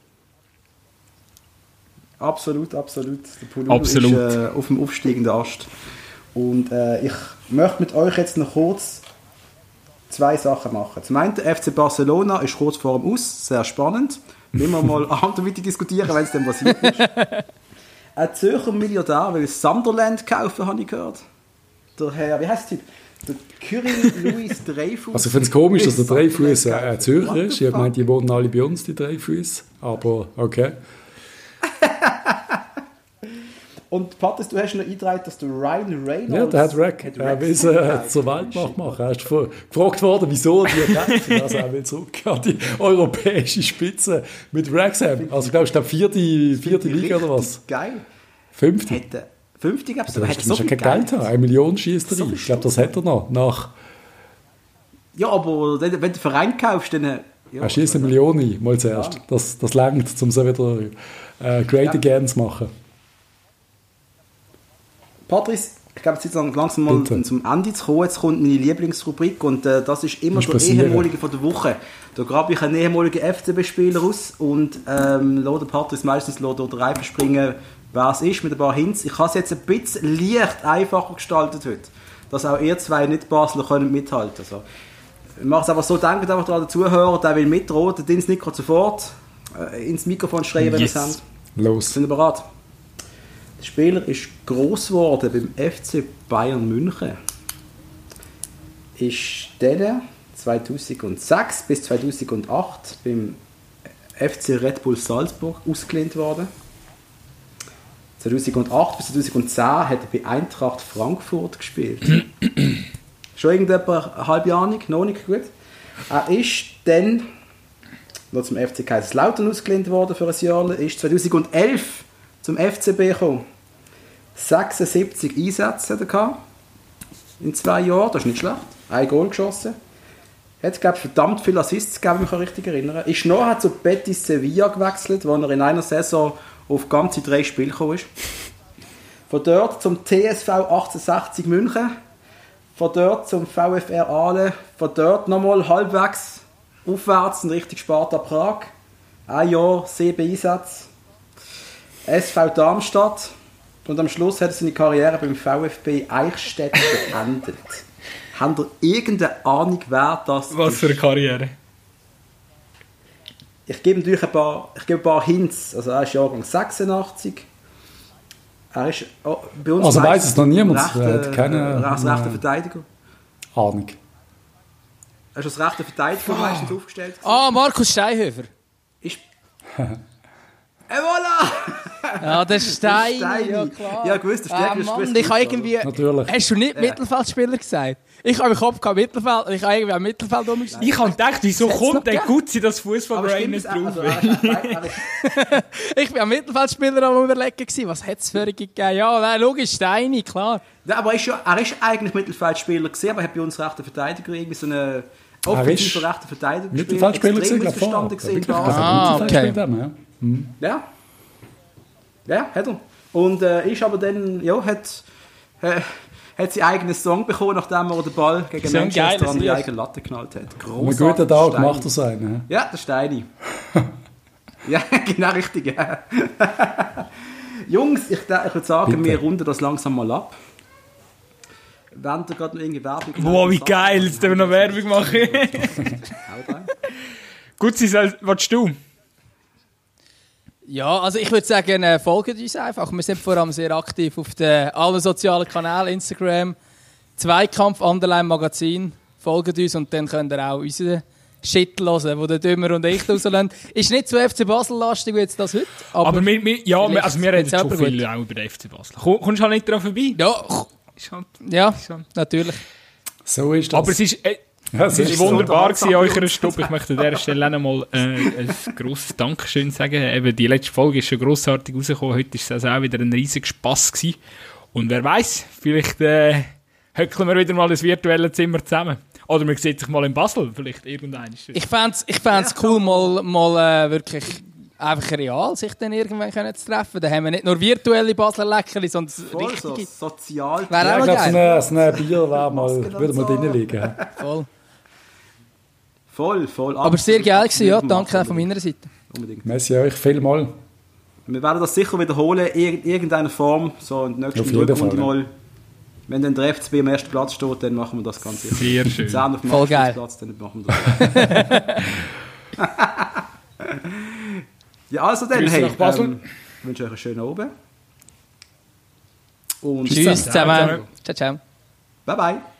Absolut, absolut. Der Pululu Absolut. ist äh, auf dem aufsteigenden Ast. Und äh, ich möchte mit euch jetzt noch kurz zwei Sachen machen. Zum einen, der F C Barcelona ist kurz vor dem Aus, sehr spannend. Müssen wir mal anderweitig diskutieren, wenn es dann passiert ist. Ein Zürcher Milliardär will Sunderland kaufen, habe ich gehört. Der Herr, wie heißt der Typ? Der Kyrill Louis Dreyfus. Also ich finde es komisch, dass der Sunderland Dreifuß äh, kaufen. Zürcher What ist. the Ich habe gemeint, fuck? die wohnen alle bei uns, die Dreifuß. Aber okay. Und Patrice, du hast noch eingetragen, dass der Ryan Reynolds... Ja, der hat Rack. hat Er Rack will es äh, zur Weltmacht machen. Er ist gefragt worden, wieso die kämpfen. Also er will zurück an die europäische Spitze mit Wrexham. Also ich glaube, ich glaube vierte, vierte Liga oder was? Geil. Fünfte. Hätte, fünfte gab es Da aber. hast Hätte du so schon viel kein Geld haben. Eine Million schießt er So rein. viel Ich glaube, das hat er noch. Nach, Ja, aber wenn wenn du den Verein kaufst, dann... äh, Ja, er schießt eine Million ein, mal zuerst. Das, das reicht, um so wieder äh, Great Ja. Again zu machen. Patrice, ich glaube, es ist jetzt langsam mal Bitte. zum Ende zu kommen. Jetzt kommt meine Lieblingsrubrik und äh, das ist immer Muss der passieren. ehemalige von der Woche. Da grabe ich einen ehemaligen F C B-Spieler aus und ähm, lasse den Patrice meistens durch den Reifen springen, wer es ist, mit ein paar Hints. Ich habe es jetzt ein bisschen leicht einfacher gestaltet heute, dass auch ihr zwei Nicht-Basler können mithalten können. Also, ich mache es einfach so, denkt einfach daran, der Zuhörer, der will mitraten, der Dienst nicht sofort äh, ins Mikrofon schreien, wenn Yes. ihr es habt. Los. Sind ihr bereit? Der Spieler ist gross geworden beim F C Bayern München. Ist dann zweitausendsechs bis zweitausendacht beim F C Red Bull Salzburg ausgelehnt worden. zweitausendacht bis zweitausendzehn hat er bei Eintracht Frankfurt gespielt. Schon irgendjemand eine halbe Ahnung? Noch nicht gut. Er ist dann noch zum F C Kaiserslautern ausgelehnt worden für ein Jahr. Ist zweitausendelf zum F C B gekommen. sechsundsiebzig Einsätze hat er gehabt. In zwei Jahren, das ist nicht schlecht. Ein Goal geschossen. Hat, glaube ich, verdammt viele Assists gegeben, wenn ich mich richtig erinnere. Ist nachher zu Betis Sevilla gewechselt, wo er in einer Saison auf ganze drei Spiele gekommen ist. Von dort zum T S V achtzehnhundertsechzig München. Von dort zum V F R Aale. Von dort nochmal halbwegs aufwärts in Richtung Sparta Prag. Ein Jahr, sieben Einsätze. S V Darmstadt. Und am Schluss hat er seine Karriere beim V F B Eichstätt beendet. Habt ihr irgendeine Ahnung, wer das was ist? für eine Karriere. Ich gebe natürlich ein paar, ich gebe ein paar Hints. Also er ist Jahrgang sechsundachtzig. Er ist oh, bei uns Also weiss meistens es noch niemand. rechter- Er hat keine- als rechter nein. Verteidiger. Ahnung. Er ist als rechter Verteidiger meistens aufgestellt. Ah, Markus Steinhöfer. Ist... Et voilà! Ja, der Stein. Steini. Ja, klar. Ja, gewusst, der ah, Stärker ist Mann, gewusst, ich habe oder? irgendwie... Natürlich. Hast du nicht Mittelfeldspieler gesagt? Ich habe im Kopf gehabt Mittelfeld und ich habe irgendwie am Mittelfeld umgestellt. Ich habe gedacht, wieso Hat's kommt noch der gegeben? Gutzi, das Aber Fußballbrain stimmt nicht es? drauf? Also, er ist, er ist, Ich war am Mittelfeldspieler am überlegen gewesen. Was hat es für eine gegeben? Ja, nein, logisch, Steini, klar. ja, aber er ist, ja, er ist eigentlich Mittelfeldspieler gewesen, aber er hat bei uns rechter Verteidiger irgendwie so eine offensive rechter Verteidiger gespielt. Mittelfeldspieler Extrem gesehen, glaube missverstanden ich. gewesen in Basel. Ah, okay. Ja. Ja. Ja, hat er. Und äh, ist aber dann, ja, hat, äh, hat seinen eigenen Song bekommen, nachdem er den Ball gegen So ein Manchester geiles an die Lied. eigene Latte geknallt hat. Einen Grossartig. guten Tag Steini. macht er sein. Ja, der Steini. Ja, genau richtig. Ja. Jungs, ich, ich würde sagen, Bitte. wir runden das langsam mal ab. Wenn ihr gerade noch irgendwie Werbung Wow, wie geil, jetzt dürfen wir noch Werbung machen. Haut rein. Gutzi, soll- willst du? Ja, also ich würde sagen, äh, folgt uns einfach. Wir sind vor allem sehr aktiv auf den, allen sozialen Kanälen, Instagram, Zweikampf, Underline Magazin. Folgt uns und dann könnt ihr auch unseren Shit hören, wo der Dümmer und ich rauslassen. Ist nicht so F C Basel-lastig wie jetzt das heute. Aber, aber wir, wir, ja, wir, also wir reden schon selber viel gut. auch über den F C Basel. Komm, kommst du halt nicht dran vorbei? Ja, Ist halt, ja, ist halt. natürlich. So ist das. Aber es ist, äh, ja, es so ist ist wunderbar so. gewesen, eurer Stub. Ich möchte an dieser Stelle auch noch mal äh, ein grosses Dankeschön sagen. Eben, die letzte Folge ist schon grossartig rausgekommen. Heute war es also auch wieder ein riesiger Spass gewesen. Und wer weiß, vielleicht äh, höckeln wir wieder mal ein virtuelles Zimmer zusammen. Oder man sieht sich mal in Basel, vielleicht irgendein. Ich fände es ich fänd's cool, mal, mal äh, wirklich einfach real sich dann irgendwann können zu treffen. Da haben wir nicht nur virtuelle Basler Leckerli, sondern Voll so, richtige. sozial. Wäre ja, auch ich glaube, so geil. ein so eine Bier wäre mal, Masken und würde mal so. drin liegen. Voll. Voll, voll. Aber sehr geil gewesen, ja. Absolut Danke auch machen. von meiner Seite. Unbedingt. Merci euch vielmals. Wir werden das sicher wiederholen, in irgendeiner Form. So in der Auf nächsten jeden Rückrunde Fall, ja. mal. Wenn dann der F C B am ersten Platz steht, dann machen wir das Ganze. Sehr schön. zehn auf dem Voll geil. Platz, dann machen wir das. Ja, also dann, Grüße hey, nach Basel. ähm, ich wünsche euch einen schönen Abend. Und Tschüss zusammen. zusammen. Ciao, ciao. bye bye.